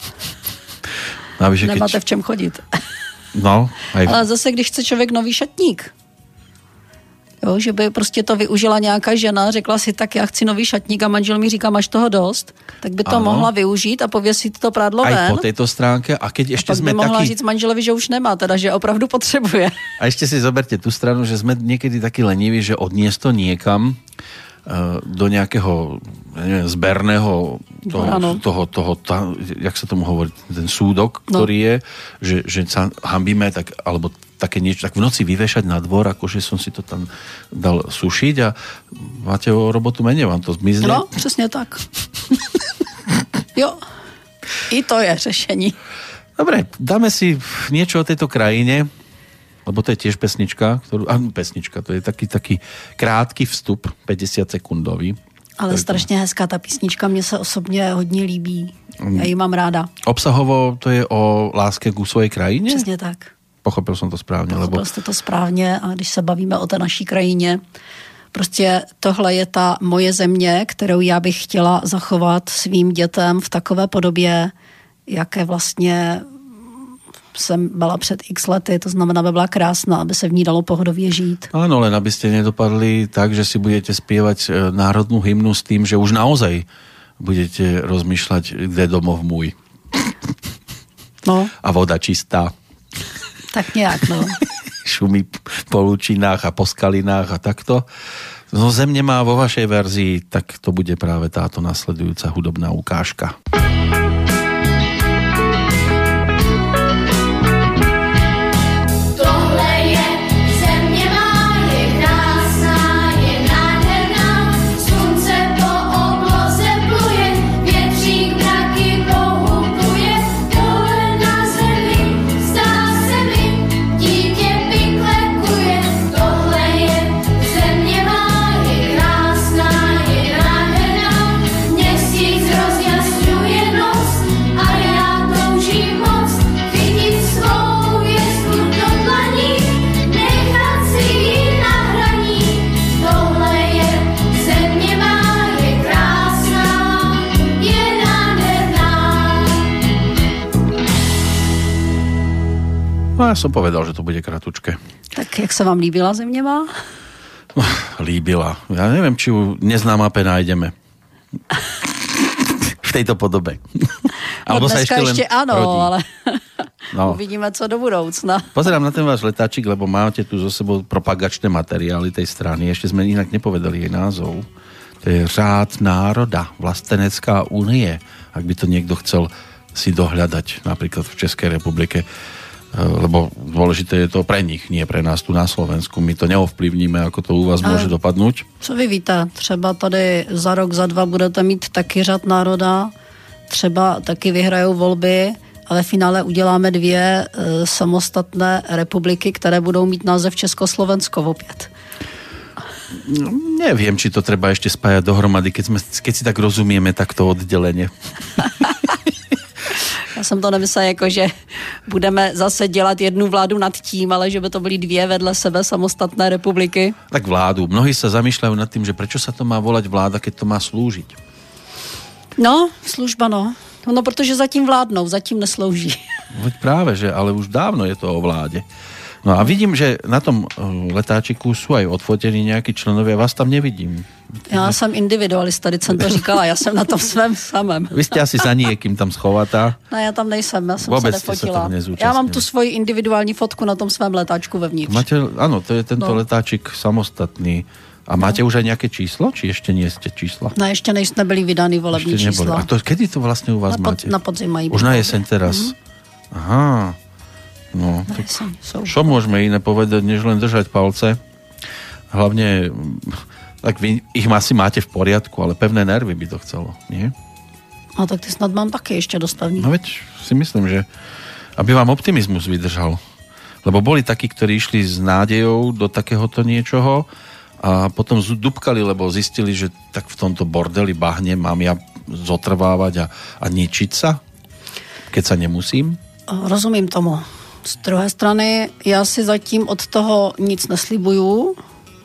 S1: Navyše,
S3: Nemáte
S1: keď...
S3: v čem chodit.
S1: No, aj...
S3: Ale zase, když chce člověk nový šatník, jo, že by prostě to využila nějaká žena, řekla si, tak já chci nový šatník a manžel mi říká, máš toho dost, tak by to ano. mohla využít a pověsit to prádlo ven.
S1: Aj po tejto stránke. A keď ešte
S3: a pak
S1: sme
S3: by mohla
S1: takí...
S3: říct manželovi, že už nemá, teda, že opravdu potřebuje.
S1: A ešte si zoberte tú stranu, že sme niekedy takí leniví, že odniesť to niekam do nejakého, ja neviem, zberného toho, toho, toho tá, jak sa tomu hovorí, ten súdok, no. ktorý je, že, že sa hambíme, tak, alebo také niečo, tak v noci vyvešať na dvor, akože som si to tam dal sušiť a máte o robotu menej, vám to zmizne.
S3: No, přesně tak. Jo, i to je řešení.
S1: Dobre, dáme si niečo o tejto krajine, lebo to je tiež pesnička, ktorú, áno, pesnička, to je taký, taký krátky vstup, päťdesiat sekundový.
S3: Ale strašně hezká ta písnička, mně se osobně hodně líbí. Já ji mám ráda.
S1: Obsahovo to je o láske ku svojej krajine?
S3: Přesně tak.
S1: Pochopil som to správne.
S3: Pochopil
S1: lebo...
S3: jste to správně a když se bavíme o té naší krajině, prostě tohle je ta moje země, kterou já bych chtěla zachovat svým dětem v takové podobě, jaké vlastně jsem byla před x lety, to znamená, aby byla krásná, aby se v ní dalo pohodově žít.
S1: Áno, len aby ste nedopadli tak, že si budete spievať národnú hymnu s tým, že už naozaj budete rozmýšľať, kde domov môj.
S3: No.
S1: A voda čistá.
S3: Tak nějak, no.
S1: Šumí po lúčinách a po skalinách a takto. No zem nemá vo vašej verzii, tak to bude práve táto nasledujúca hudobná ukážka. No ja som povedal, že to bude kratučké.
S3: Tak jak sa vám líbila Země má?
S1: Líbila. Ja neviem, či ju dnes na mape nájdeme. V tejto podobe.
S3: No dneska ešte, ešte áno,
S1: rodí.
S3: ale
S1: no.
S3: Uvidíme, co do budoucna.
S1: Pozerám na ten váš letáčik, lebo máte tu so sebou propagačné materiály tej strany. Ešte sme inak nepovedali jej názov. To je Řád národa, Vlastenecká únie. Ak by to niekto chcel si dohľadať, napríklad v Českej republike, lebo dôležité je to pre nich, nie pre nás tu na Slovensku. My to neovplyvníme, ako to u vás môže dopadnúť.
S3: Co vy víte? Třeba tady za rok, za dva budete mít taky Řád národa, třeba taky vyhrajou volby a ve finále uděláme dvě e, samostatné republiky, které budou mít název Československo opět.
S1: No, neviem, či to treba ešte spájať dohromady, keď, sme, keď si tak rozumieme takto oddelenie.
S3: Já jsem to nemyslela jako, že budeme zase dělat jednu vládu nad tím, ale že by to byly dvě vedle sebe samostatné republiky.
S1: Tak vládu. Mnohí sa zamýšľajú nad tým, že prečo sa to má volať vláda, keď to má slúžiť.
S3: No, služba, no. No, protože zatím vládnou, zatím neslouží.
S1: Veď práve, že, ale už dávno je to o vláde. No a vidím, že na tom letáčiku sú aj odfotení nejakí členovia, vás tam nevidím.
S3: Já jsem individualista, teď jsem to říkala, já jsem na tom svém samém.
S1: Vy ste asi za niekým tam schovatá.
S3: No já tam nejsem, já jsem
S1: Vôbec
S3: se nefotila.
S1: Sa
S3: já mám tu svoji individuální fotku na tom svém letáčku vevnitř.
S1: Máte, áno, to je tento
S3: no.
S1: letáčik samostatný. A máte už aj nejaké číslo? Či ešte nie ste čísla?
S3: No, ešte než nebyli vydaný volební čísla.
S1: A to, kedy to vlastne u vás
S3: na pod,
S1: máte?
S3: Na podzim mají.
S1: Už na jeseň teraz? Mm-hmm. Aha. No, tak čo môžeme iné povedať, než len držať palce? Hlavne, tak vy ich asi máte v poriadku, ale pevné nervy by to chcelo, nie?
S3: No tak ty snad mám také ešte dosť pevný.
S1: No veď si myslím, že aby vám optimizmus vydržal. Lebo boli takí, ktorí išli s nádejou do takéhoto niečoho a potom dupkali, lebo zistili, že tak v tomto bordeli bahne mám ja zotrvávať a, a ničiť sa, keď sa nemusím?
S3: Rozumím tomu. Z druhé strany, já si zatím od toho nic neslibuju.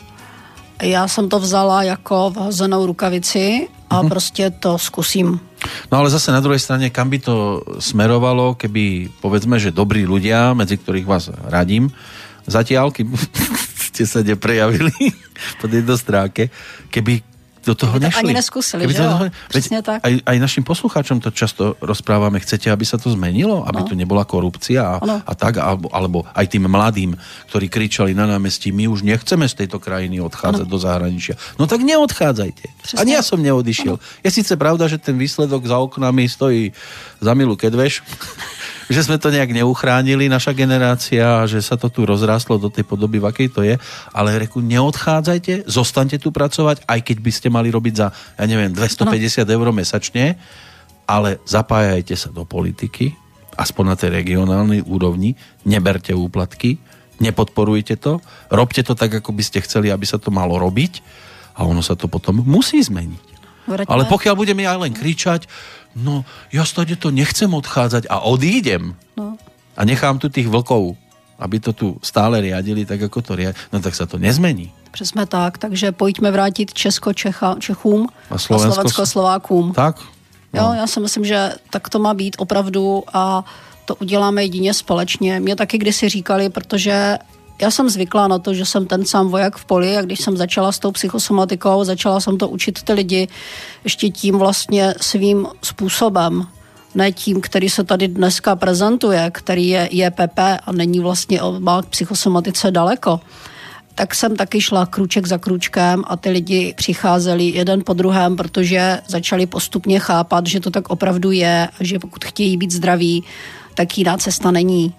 S3: Já jsem to vzala jako vhozenou rukavici a mm-hmm. prostě to zkusím.
S1: No ale zase na druhej strane, kam by to smerovalo, keby, povedzme, že dobrí ľudia, medzi ktorých vás radím, zatiaľ, keby ste sa neprejavili po tejto stránke, keby do toho
S3: keby
S1: nešli.
S3: Ani neskúsili, že jo? Přesně tak.
S1: Aj, aj našim poslucháčom to často rozprávame. Chcete, aby sa to zmenilo? Aby no. tu nebola korupcia a, a tak? Alebo, alebo aj tým mladým, ktorí kričali na námestí, my už nechceme z tejto krajiny odchádzať ano. do zahraničia. No tak neodchádzajte. Přesně. Ani ja som neodišiel. Ano. Je síce pravda, že ten výsledok za oknami stojí za milu kedveš, že sme to nejak neuchránili, naša generácia, že sa to tu rozrástlo do tej podoby, v akej to je, ale reku, neodchádzajte, zostaňte tu pracovať, aj keď by ste mali robiť za, ja neviem, dvestopäťdesiat no. eur mesačne, ale zapájajte sa do politiky, aspoň na tej regionálnej úrovni, neberte úplatky, nepodporujte to, robte to tak, ako by ste chceli, aby sa to malo robiť a ono sa to potom musí zmeniť. Vraťme. Ale pokiaľ budeme aj len kričať, no ja stade to nechcem odchádzať a odídem no. a nechám tu tých vlkov, aby to tu stále riadili tak, ako to riadili, no tak sa to nezmení.
S3: Přesně tak, takže pojďme vrátit Česko Čecha, Čechům
S1: a Slovensko,
S3: a Slovensko Slovákům.
S1: Tak?
S3: No. Jo, já si myslím, že tak to má být opravdu a to uděláme jedině společně. Mě taky kdysi říkali, protože já jsem zvyklá na to, že jsem ten sám voják v poli a když jsem začala s tou psychosomatikou, začala jsem to učit ty lidi ještě tím vlastně svým způsobem. Ne tím, který se tady dneska prezentuje, který je J P P a není vlastně má k psychosomatice daleko. Tak jsem taky šla krůček za krůčkem a ty lidi přicházeli jeden po druhém, protože začali postupně chápat, že to tak opravdu je a že pokud chtějí být zdraví, tak jiná cesta není.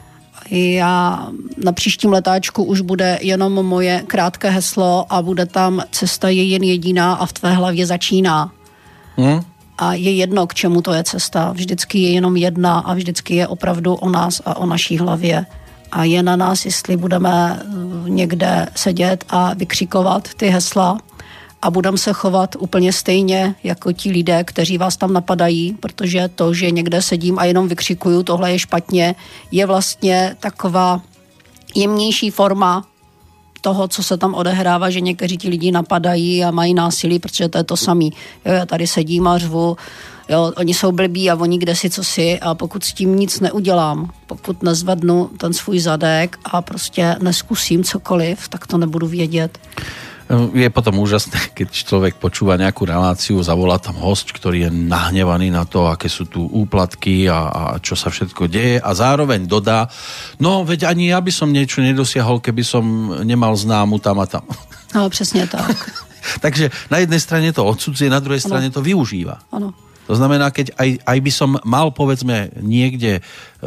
S3: Já na příštím letáčku už bude jenom moje krátké heslo a bude tam cesta je jen jediná a v tvé hlavě začíná. Hmm. A je jedno, k čemu to je cesta. Vždycky je jenom jedna a vždycky je opravdu o nás a o naší hlavě. A je na nás, jestli budeme někde sedět a vykřikovat ty hesla a budeme se chovat úplně stejně jako ti lidé, kteří vás tam napadají, protože to, že někde sedím a jenom vykřikuju, tohle je špatně, je vlastně taková jemnější forma toho, co se tam odehrává, že někteří ti lidi napadají a mají násilí, protože to je to samý. Jo, já tady sedím a řvu, jo, oni jsou blbí a oni kde si co si a pokud s tím nic neudělám, pokud nezvednu ten svůj zadek a prostě neskusím cokoliv, tak to nebudu vědět.
S1: Je potom úžasné, keď človek počúva nejakú reláciu, zavolá tam hosť, ktorý je nahnevaný na to, aké sú tu úplatky a, a čo sa všetko deje a zároveň dodá, no veď ani ja by som niečo nedosiahol, keby som nemal známu tam a tam.
S3: No, přesně tak.
S1: Takže na jednej strane to odsudzuje, na druhej strane ano. to využíva.
S3: Ano.
S1: To znamená, keď aj, aj by som mal, povedzme, niekde e,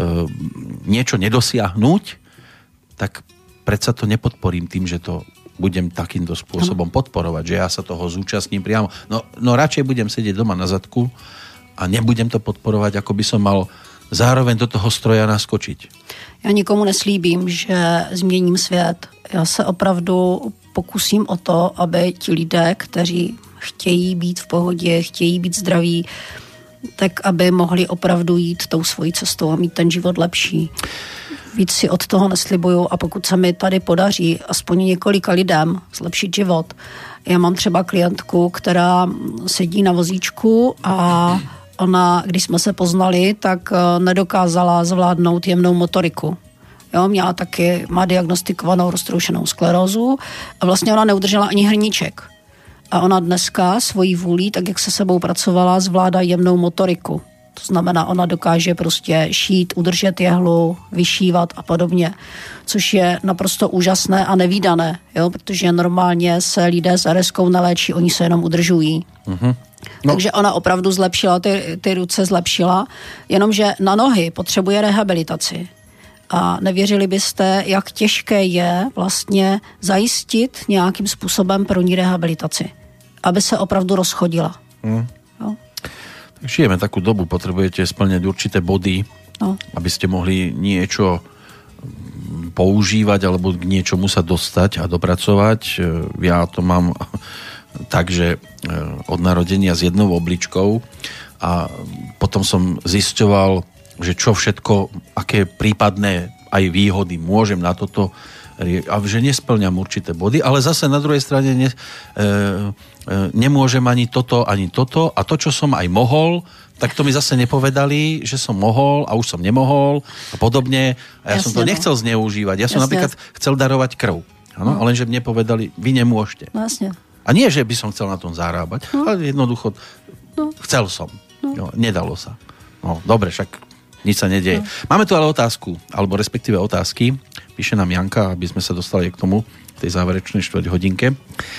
S1: niečo nedosiahnuť, tak predsa to nepodporím tým, že to budem takýmto spôsobom ano. podporovať, že ja sa toho zúčastním priamo. No, no radšej budem sedieť doma na zadku a nebudem to podporovať, ako by som mal zároveň do toho stroja naskočiť.
S3: Já nikomu neslíbím, že změním svět. Já se opravdu pokusím o to, aby ti lidé, kteří chtějí být v pohodě, chtějí být zdraví, tak aby mohli opravdu jít tou svojí cestou a mít ten život lepší. Víc si od toho neslibuju a pokud se mi tady podaří aspoň několika lidem zlepšit život. Já mám třeba klientku, která sedí na vozíčku a ona, když jsme se poznali, tak nedokázala zvládnout jemnou motoriku. Jo, měla taky, má diagnostikovanou roztroušenou sklerózu a vlastně ona neudržela ani hrníček. A ona dneska svojí vůlí, tak jak se sebou pracovala, zvládá jemnou motoriku. To To znamená, ona dokáže prostě šít, udržet jehlu, vyšívat a podobně, což je naprosto úžasné a nevídané, jo? Protože normálně se lidé s ereskou neléčí, oni se jenom udržují. Mm-hmm. No. Takže ona opravdu zlepšila, ty, ty ruce zlepšila, jenomže na nohy potřebuje rehabilitaci. A nevěřili byste, jak těžké je vlastně zajistit nějakým způsobem pro ní rehabilitaci, aby se opravdu rozchodila. Mm. Jo?
S1: Tak žijeme takú dobu, potrebujete splňať určité body, no. aby ste mohli niečo používať alebo k niečomu sa dostať a dopracovať. Ja to mám tak, že od narodenia s jednou obličkou a potom som zisťoval, že čo všetko, aké prípadné aj výhody môžem na toto, a že nesplňam určité body, ale zase na druhej strane ne, e, e, nemôžem ani toto, ani toto a to, čo som aj mohol, tak to mi zase nepovedali, že som mohol a už som nemohol a podobne. A ja Jasne, som to nechcel no. zneužívať. Ja som Jasne. napríklad chcel darovať krv. Ano, no. Ale že mne povedali, vy nemôžete.
S3: No, Jasne.
S1: A nie, že by som chcel na tom zarábať, no. ale jednoducho no. chcel som. No. Jo, nedalo sa. No, dobre, však nič sa nedieje. No. Máme tu ale otázku, alebo respektíve otázky. Píše nám Janka, aby sme sa dostali k tomu, tej záverečnej štvrť hodinke. E,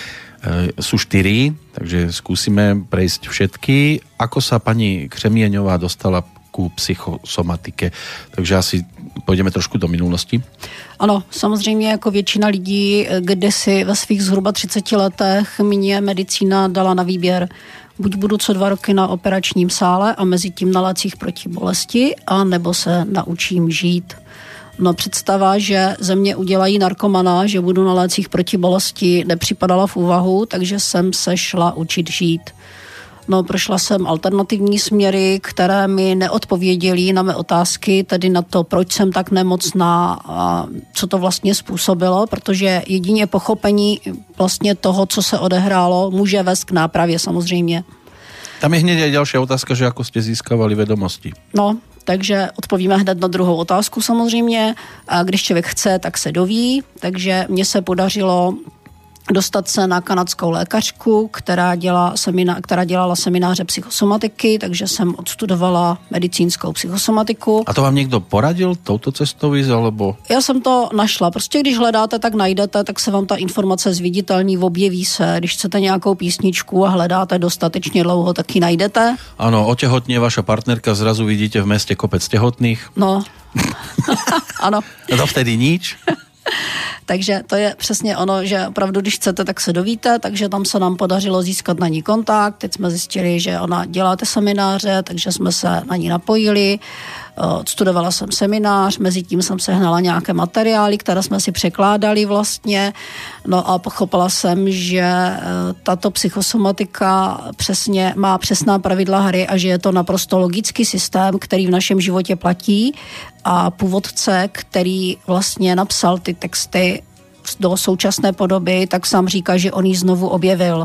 S1: sú štyri, takže skúsime prejsť všetky. Ako sa pani Křemieňová dostala ku psychosomatike? Takže asi pôjdeme trošku do minulosti.
S3: Ano, samozřejmě jako většina lidí, kde si ve svých zhruba třiceti letech mě medicína dala na výběr. Buď budu co dva roky na operačním sále a mezi tím na lécích proti bolesti, a nebo se naučím žít. No představa, že ze mě udělají narkomana, že budu na lécích proti bolesti, nepřipadala v úvahu, takže jsem se šla učit žít. No, prošla jsem alternativní směry, které mi neodpověděly na mé otázky, tedy na to, proč jsem tak nemocná a co to vlastně způsobilo, protože jedině pochopení vlastně toho, co se odehrálo, může vést k nápravě samozřejmě.
S1: Tam je hneď aj ďalšia otázka, že ako ste získavali vedomosti.
S3: No, takže odpovíme hned na druhou otázku samozřejmě. A když člověk chce, tak se doví. Takže mně se podařilo dostat se na kanadskou lékařku, která, dělá semina, která dělala semináře psychosomatiky, takže jsem odstudovala medicínskou psychosomatiku.
S1: A to vám někdo poradil touto cestou ísť, alebo?
S3: Já jsem to našla. Prostě když hledáte, tak najdete, tak se vám ta informace zviditelní, objeví se. Když chcete nějakou písničku a hledáte dostatečně dlouho, tak ji najdete.
S1: Ano, otehotně vaša partnerka, zrazu vidíte v meste kopec tehotných.
S3: No. Ano.
S1: A dovtedy nič.
S3: Takže to je přesně ono, že opravdu, když chcete, tak se dovíte, takže tam se nám podařilo získat na ní kontakt. Teď jsme zjistili, že ona dělá ty semináře, takže jsme se na ní napojili. Studovala jsem seminář, mezi tím jsem sehnala nějaké materiály, které jsme si překládali vlastně. No a pochopila jsem, že tato psychosomatika přesně má přesná pravidla hry a že je to naprosto logický systém, který v našem životě platí. A původce, který vlastně napsal ty texty do současné podoby, tak sám říká, že on ji znovu objevil.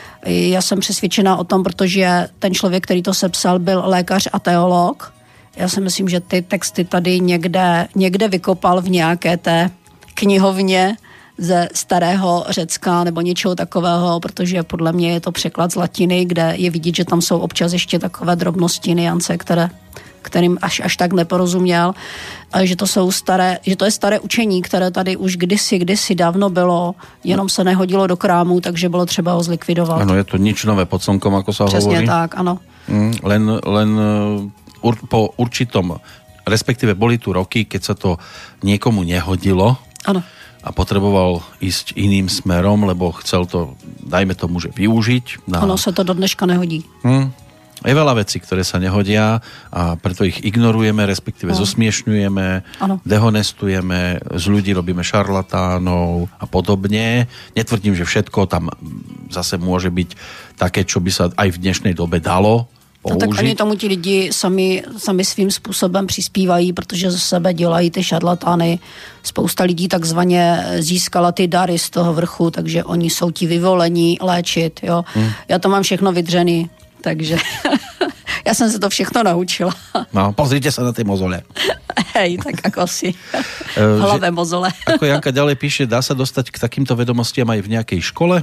S3: Já jsem přesvědčená o tom, protože ten člověk, který to sepsal, byl lékař a teolog. Já si myslím, že ty texty tady někde, někde vykopal v nějaké té knihovně ze starého Řecka nebo něčeho takového, protože podle mě je to překlad z latiny, kde je vidět, že tam jsou občas ještě takové drobnosti, niance, které kterým až, až tak neporozuměl, že to jsou staré, že to je staré učení, které tady už kdysi, kdysi dávno bylo, jenom se nehodilo do krámu, takže bylo třeba ho zlikvidovat.
S1: Ano, je to nič nové pod slnkom, ako sa
S3: Přesně
S1: hovorí.
S3: Přesně tak, ano.
S1: Mm, len, len ur, po určitom, respektíve boli tu roky, keď sa to niekomu nehodilo.
S3: Ano.
S1: A potreboval ísť iným smerom, lebo chcel to, dajme tomu, že využiť. Na...
S3: Ono sa to do dneška nehodí.
S1: Hmm. Je veľa vecí, ktoré sa nehodia a preto ich ignorujeme, respektíve no. zosmiešňujeme, ano. dehonestujeme, z ľudí robíme šarlatánov a podobne. Netvrdím, že všetko tam zase môže byť také, čo by sa aj v dnešnej dobe dalo použiť.
S3: No tak ani tomu ti lidi sami, sami svým způsobem přispívají, protože ze sebe dělají ty šarlatány. Spousta lidí takzvaně získala ty dary z toho vrchu, takže oni jsou ti vyvolení léčit. Jo. Hmm. Já to mám všechno vydřený. Takže ja som sa to všechno naučila.
S1: No, pozrite sa na tie mozole.
S3: Hej, tak ako si. Hlavé mozole.
S1: Ako Janka ďalej píše, dá sa dostať k takýmto vedomostiam aj v nejakej škole?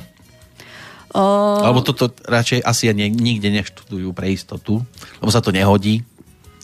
S1: O... Alebo toto radšej asi nikde neštudujú pre istotu, lebo sa to nehodí?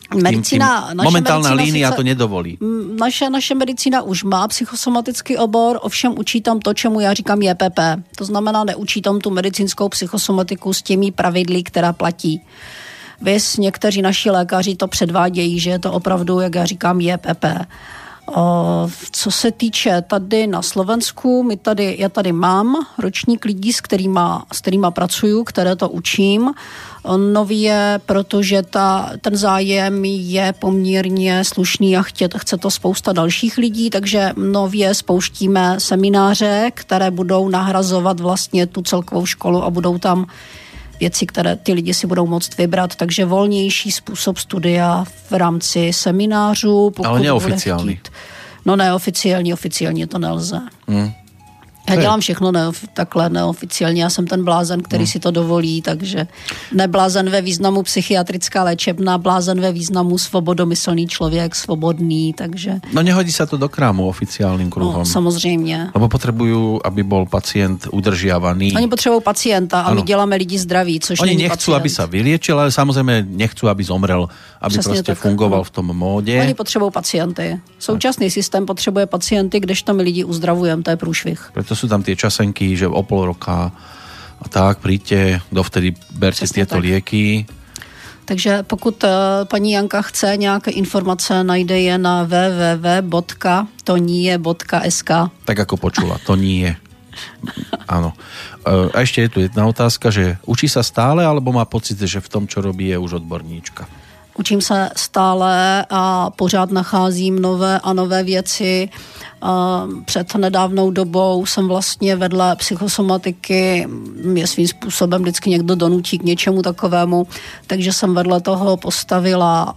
S3: Medicína,
S1: tým, momentálna
S3: medicína
S1: línia
S3: sice,
S1: to nedovolí.
S3: Naše, naše medicína už má psychosomatický obor, ovšem učí tam to, čemu já říkám J P P. To znamená, neučí tam tu medicínskou psychosomatiku s těmi pravidly, která platí. Vys, někteří naši lékaři to předvádějí, že je to opravdu, jak já říkám, J P P. O, co se týče tady na Slovensku, my tady, já tady mám ročník lidí, s kterýma, s kterýma pracuju, které to učím. Nově, protože ta, ten zájem je poměrně slušný a chtě, chce to spousta dalších lidí, takže nově spouštíme semináře, které budou nahrazovat vlastně tu celkovou školu a budou tam věci, které ty lidi si budou moct vybrat, takže volnější způsob studia v rámci seminářů.
S1: Ale neoficiální.
S3: Chtít, no neoficiální, oficiálně to nelze. Hmm. Já dělám všechno neof, takhle neoficiálně. Já jsem ten blázen, který hmm. si to dovolí, takže neblázen ve významu psychiatrická léčebna, blázen ve významu svobodomyslný člověk, svobodný, takže...
S1: No nehodí sa to do krámu oficiálnym kruhom.
S3: No, samozřejmě.
S1: Lebo potrebujú, aby bol pacient udržiavaný.
S3: Oni potřebují pacienta a ano. My děláme lidi zdraví, což
S1: Oni
S3: není
S1: nechcú,
S3: pacient.
S1: aby sa vyliečil, ale samozrejme nechcú, aby zomrel, aby Přesně proste tak. fungoval v tom móde.
S3: Oni potřebují pacienty. Současný systém potřebuje pacienty, kdežto my lidi uzdravujeme, to je průšvih.
S1: Preto sú tam tie časenky, že o pol roka a tak, príďte, dovtedy berte Přesně tieto tak. lieky.
S3: Takže pokud uh, paní Janka chce nějaké informace, najde je na w w w bodka to nie bodka es ká.
S1: Tak ako počula, to nie. Áno. Uh, a ešte je tu jedna otázka, že učí sa stále, alebo má pocit, že v tom, čo robí, je už odborníčka?
S3: Učím se stále a pořád nacházím nové a nové věci. Před nedávnou dobou jsem vlastně vedle psychosomatiky, mě svým způsobem vždycky někdo donutí k něčemu takovému, takže jsem vedle toho postavila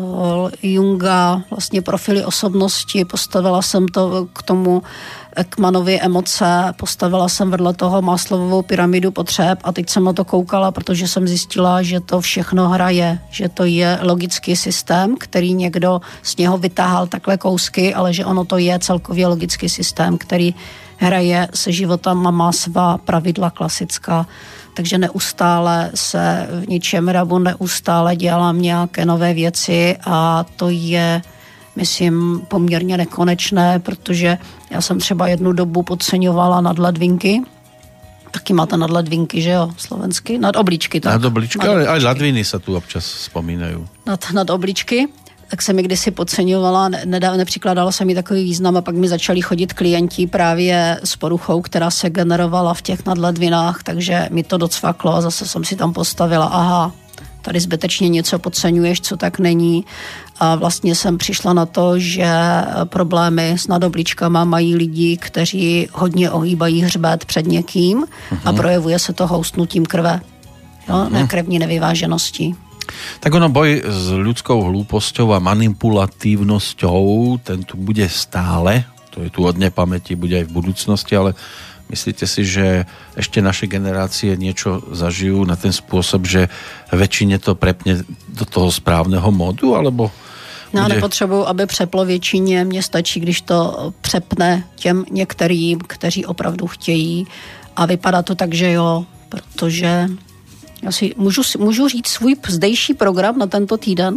S3: Junga, vlastně profily osobnosti, postavila jsem to k tomu Ekmanovy emoce, postavila jsem vedle toho Maslowovou pyramidu potřeb a teď jsem na to koukala, protože jsem zjistila, že to všechno hraje, že to je logický systém, který někdo z něho vytáhal takhle kousky, ale že ono to je celkově logický systém, který hraje se životem a má svá pravidla klasická. Takže neustále se v ničem rabu, neustále dělám nějaké nové věci a to je, myslím, poměrně nekonečné, protože já jsem třeba jednu dobu podceňovala nadledvinky. Taky máte nadledvinky, že jo, slovensky? Nad obličky. Tak.
S1: Nad obličky, nad ale aj ladviny sa tu občas spomínajú.
S3: Nad, nad obličky. Tak jsem mi kdysi podceňovala, ne, nepřikládala se mi takový význam a pak mi začali chodit klienti právě s poruchou, která se generovala v těch nadledvinách, takže mi to docvaklo a zase jsem si tam postavila, aha, tady zbytečně něco podceňuješ, co tak není. A vlastně jsem přišla na to, že problémy s nadobličkama mají lidi, kteří hodně ohýbají hřbet před někým uh-huh. a projevuje se to houstnutím krve. No, uh-huh. ne krevní nevyvážeností.
S1: Tak ono, boj s ľudskou hlúposťou a manipulatívnosťou, ten tu bude stále, to je tu od nepamäti, bude aj v budúcnosti, ale myslíte si, že ešte naše generácie niečo zažijú na ten spôsob, že väčšine to prepne do toho správneho módu, alebo...
S3: Já
S1: bude...
S3: nepotřebuji, aby přeplo většině, mně stačí, když to přepne těm některým, kteří opravdu chtějí a vypadá to tak, že jo, protože... Já si můžu, můžu říct svůj zdejší program na tento týden?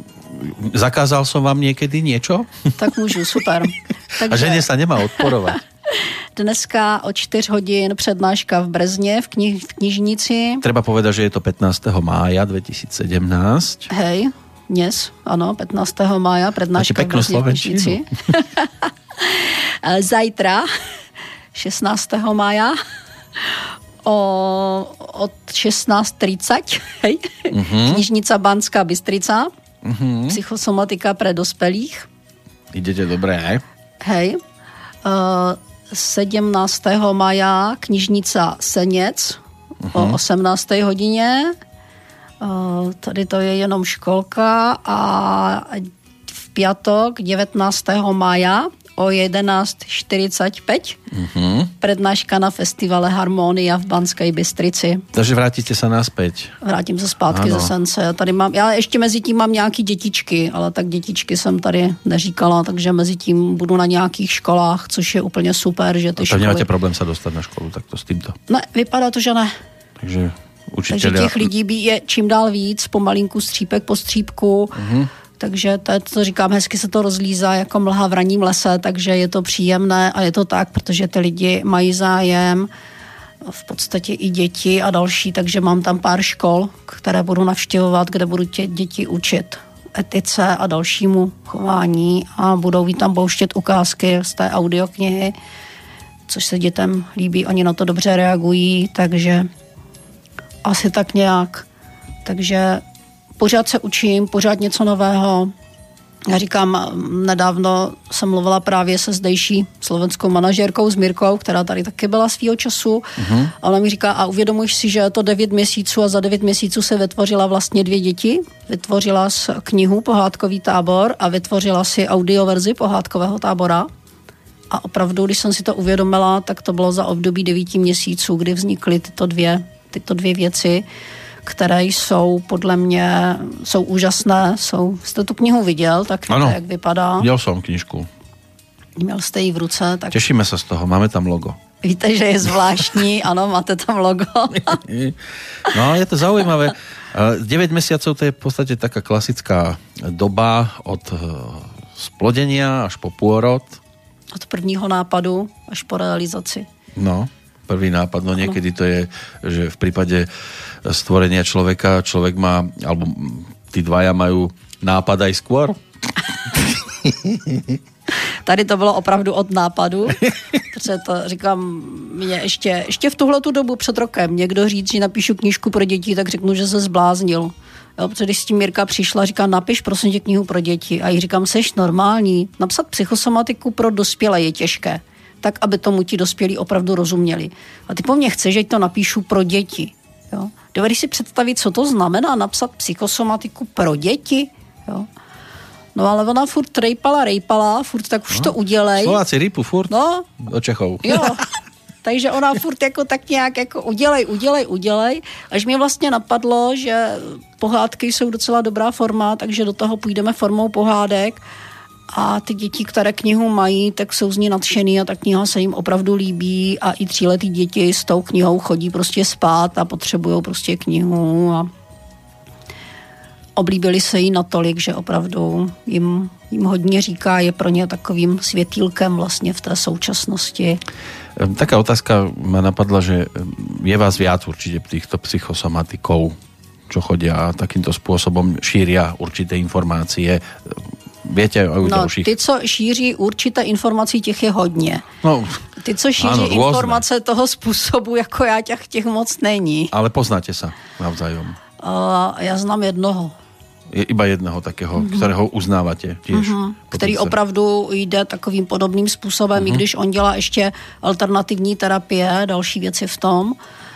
S1: Zakázal som vám niekedy niečo?
S3: Tak můžu, super. Takže...
S1: A žene sa nemá odporovať.
S3: Dneska o čtyři hodin přednáška v Brezně v, kni- v knižnici.
S1: Treba povedať, že je to pätnásteho mája dvetisícsedemnásť.
S3: Hej, dnes, ano, pätnásteho mája prednáška v Brezně v knižnici. Zajtra, šestnásteho mája, o, od šestnáct tridsať, hej, uh-huh. knižnica Banská Bystrica, uh-huh. psychosomatika pre dospelých.
S1: Idete dobré, hej?
S3: Hej. Uh, sedmnáctého mája knižnica Seněc uh-huh. o osmnácté hodině. Uh, tady to je jenom školka a v pátek devätnásteho mája o jedenáct štyridsaťpäť uh-huh. prednáška na festivale Harmonia v Banskej Bystrici.
S1: Takže vrátite sa naspäť.
S3: Vrátím se zpátky ano. ze Sence. Tady mám, já ještě mezi tím mám nějaký dětičky, ale tak dětičky jsem tady neříkala, takže mezi tím budu na nějakých školách, což je úplně super, že ty
S1: a
S3: školy...
S1: nemáte problém sa dostať na školu takto s týmto?
S3: Ne, vypadá to, že ne.
S1: Takže učiteľia...
S3: Takže těch lidí je čím dál víc, pomalinku střípek po střípku. Uh-huh. Takže to je, co říkám, hezky se to rozlízá jako mlha v ranním lese, takže je to příjemné a je to tak, protože ty lidi mají zájem, v podstatě i děti a další, takže mám tam pár škol, které budu navštěvovat, kde budu tě děti učit etice a dalšímu chování a budou jim tam pouštět ukázky z té audioknihy, což se dětem líbí, oni na to dobře reagují, takže asi tak nějak. Takže pořád se učím, pořád něco nového. Já říkám, nedávno jsem mluvila právě se zdejší slovenskou manažérkou s Mirkou, která tady taky byla svýho času. Uh-huh. A ona mi říká, a uvědomuješ si, že je to devět měsíců a za devět měsíců se vytvořila vlastně dvě děti. Vytvořila knihu Pohádkový tábor a vytvořila si audioverzi Pohádkového tábora. A opravdu, když jsem si to uvědomila, tak to bylo za období devíti měsíců, kdy vznikly tyto dvě, tyto dvě věci, které jsou podle mě jsou úžasné. Jsou, jste tu knihu viděl, tak víte, jak vypadá.
S1: Viděl jsem knižku.
S3: Měl jste ji v ruce. Tak
S1: těšíme se z toho, máme tam logo.
S3: Víte, že je zvláštní, ano, máte tam logo.
S1: No, je to zaujímavé. devět mesiacov to je v podstatě taká klasická doba od splodenia až po pôrod.
S3: Od prvního nápadu až po realizaci.
S1: No, prvý nápad, no niekedy to je, že v prípade stvorenia človeka, človek má, alebo tí dvaja majú nápad aj skôr.
S3: Tady to bylo opravdu od nápadu, protože to říkám, mě ještě, ještě v tuhletu dobu před rokem někdo říct, že napíšu knížku pro děti, tak řeknu, že se zbláznil. Jo, protože když s tím Mirka přišla, říká, napiš prosím tě knihu pro děti. A jí říkám, seš normální, napsat psychosomatiku pro dospělé je těžké, tak aby tomu ti dospělí opravdu rozuměli. A ty po mně chceš, že to napíšu pro děti. Jo? Dovedeš si představit, co to znamená napsat psychosomatiku pro děti? Jo? No ale ona furt rejpala, rejpala, furt tak už no, to udělej.
S1: Slováci rýpu furt
S3: no,
S1: do Čechov.
S3: Jo, takže ona furt jako tak nějak jako udělej, udělej, udělej. Až mě vlastně napadlo, že pohádky jsou docela dobrá forma, takže do toho půjdeme formou pohádek. A ty děti, které knihu mají, tak jsou z ní nadšený a ta kniha se jim opravdu líbí a i tříletý děti s tou knihou chodí prostě spát a potřebují prostě knihu a oblíbili se jí natolik, že opravdu jim, jim hodně říká, je pro ně takovým světýlkem vlastně v té současnosti.
S1: Taká otázka ma napadla, že je vás viac určite týchto psychosomatikov, čo chodia takýmto spôsobom šíria určité informácie. Viete o
S3: no,
S1: dalších?
S3: Ty, co šíří určité informací, těch je hodně.
S1: No,
S3: ty, co šíří ano, informace toho způsobu, jako já, těch, těch moc není.
S1: Ale poznáte sa navzájom?
S3: Uh, já znám jednoho.
S1: Je iba jedného takého, mm-hmm. kterého uznáváte tiež. Mm-hmm.
S3: Který opravdu jde takovým podobným způsobem, mm-hmm. i když on dělá ještě alternativní terapie, další věci v tom,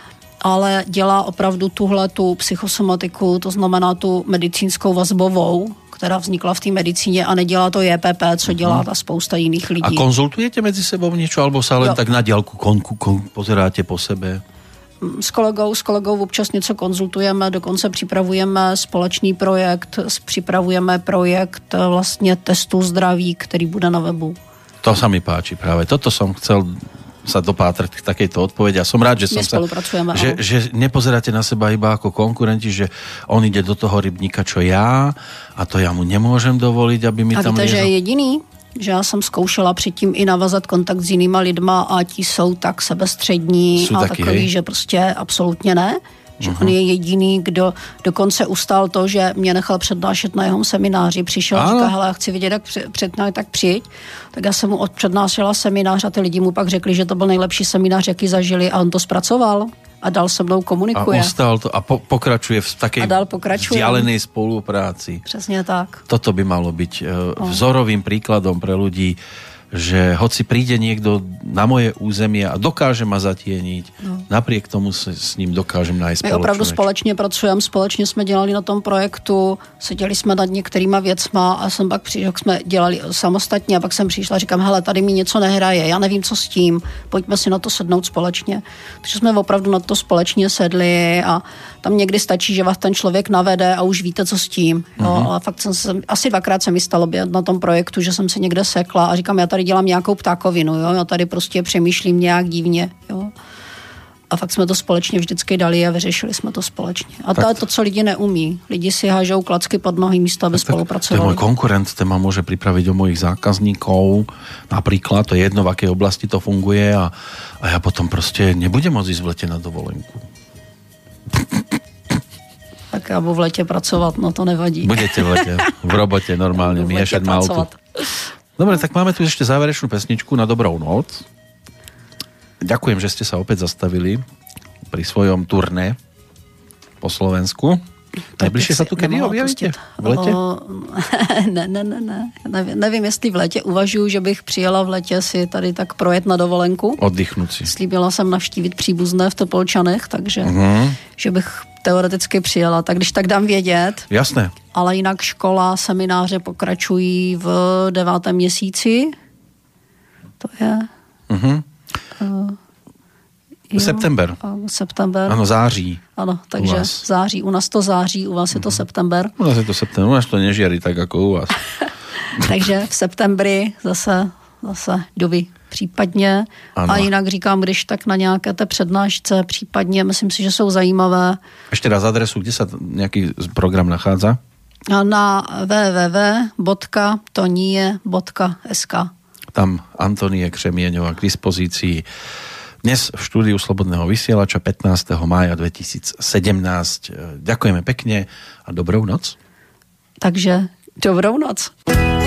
S3: ale dělá opravdu tuhle tu psychosomatiku, to znamená tu medicínskou vazbovou, která vznikla v té medicíně a nedělá to J P P, co dělá ta spousta jiných lidí.
S1: A konzultujete mezi sebou niečo, alebo sa len jo. tak na diaľku kon, kon, pozeráte po sebe?
S3: S kolegou, s kolegou občas něco konzultujeme, dokonce připravujeme společný projekt, připravujeme projekt vlastně testu zdraví, který bude na webu.
S1: To sa mi páči práve. Toto som chcel sa dopátrať k takejto odpovedi a som rád, že som sa, že, že nepozeráte na seba iba ako konkurenti, že on ide do toho rybníka, čo já, a to já mu nemôžem dovoliť, aby mi
S3: a
S1: tam...
S3: A víte, že je jediný? Že já jsem zkoušela předtím i navazat kontakt s jinýma lidma a ti jsou tak sebestřední jsou a taky, takový, hej? Že prostě absolutně ne. Že uh-huh. on je jediný, kdo dokonce ustál to, že mě nechal přednášet na jeho semináři. Přišel a říkal, hele, já chci vidět, jak přednášet, tak přijď. Tak já jsem mu odpřednášela seminář a ty lidi mu pak řekli, že to byl nejlepší seminář, jaký zažili, a on to zpracoval a dál se mnou komunikuje.
S1: A ustal to a po, pokračuje v takej vzdialenej spolupráci.
S3: Přesně tak.
S1: Toto by malo byť vzorovým príkladom pre ľudí, že hoci príde niekto na moje územie a dokáže ma zatieniť, no. napriek tomu s, s ním dokážem nájsť spoločné.
S3: My opravdu společně pracujeme, společně jsme dělali na tom projektu, seděli jsme nad některýma věcma a jsem pak přišel, jsme dělali samostatně a pak jsem přišla a říkám, hele, tady mi něco nehraje, já nevím, co s tím, pojďme si na to sednout společně. Takže jsme opravdu na to společně sedli a tam někdy stačí, že vás ten člověk navede a už víte, co s tím. No, uh-huh. Ale fakt jsem se, asi dvakrát se mi stalo na tom projektu, že jsem se někde sekla a říkám, já tady dělám nějakou ptákovinu, jo? Já tady prostě přemýšlím nějak divně, jo? A fakt jsme to společně vždycky dali a vyřešili jsme to společně. A to je to, co lidi neumí. Lidi si hážou klacky pod nohy místo, aby spolupracovali.
S1: To je môj konkurent, ten ma môže pripraviť o mojich zákazníkov. Napríklad, to je jedno, v akej oblasti to funguje a, a ja potom proste nebudem môcť ísť v lete na dovolenku.
S3: Tak já budu v letě pracovat, no to nevadí.
S1: Budete v lete, v robote normálne, miešať maltu. Dobre, tak máme tu ešte záverečnú pesničku na dobrou noc. Ďakujem, že ste sa opäť zastavili pri svojom turné po Slovensku. Najbližšie sa tu kedy objavíte? V lete?
S3: O, ne, ne, ne, ne. Nevím, nevím, jestli v létě uvažuji, že bych přijela v létě si tady tak projet na dovolenku.
S1: Oddychnout si.
S3: Slíbila jsem navštívit příbuzné v Topolčanech, takže uh-huh. že bych teoreticky přijela. Tak když tak dám vědět.
S1: Jasné.
S3: Ale jinak škola, semináře pokračují v devátém měsíci. To je... Uh-huh. Uh,
S1: jo, september.
S3: Uh, september.
S1: Ano, září.
S3: Ano, takže u září. U nás to září, u vás je to uh-huh. september.
S1: U nás je to september, u nás to nežiari tak jako u vás.
S3: Takže v septembri zase, zase doby případně. Ano. A jinak říkám, když tak na nějaké té přednášce případně, myslím si, že jsou zajímavé. Ještě raz adresu, kde se nějaký program nachádza? Na w w w tečka tonie tečka es ká. Tam Antonie Křemieňová k dispozícii. Dnes v štúdiu Slobodného vysielača pätnásteho mája dvetisícsedemnásť. Ďakujeme pekne a dobrou noc. Takže dobrou noc.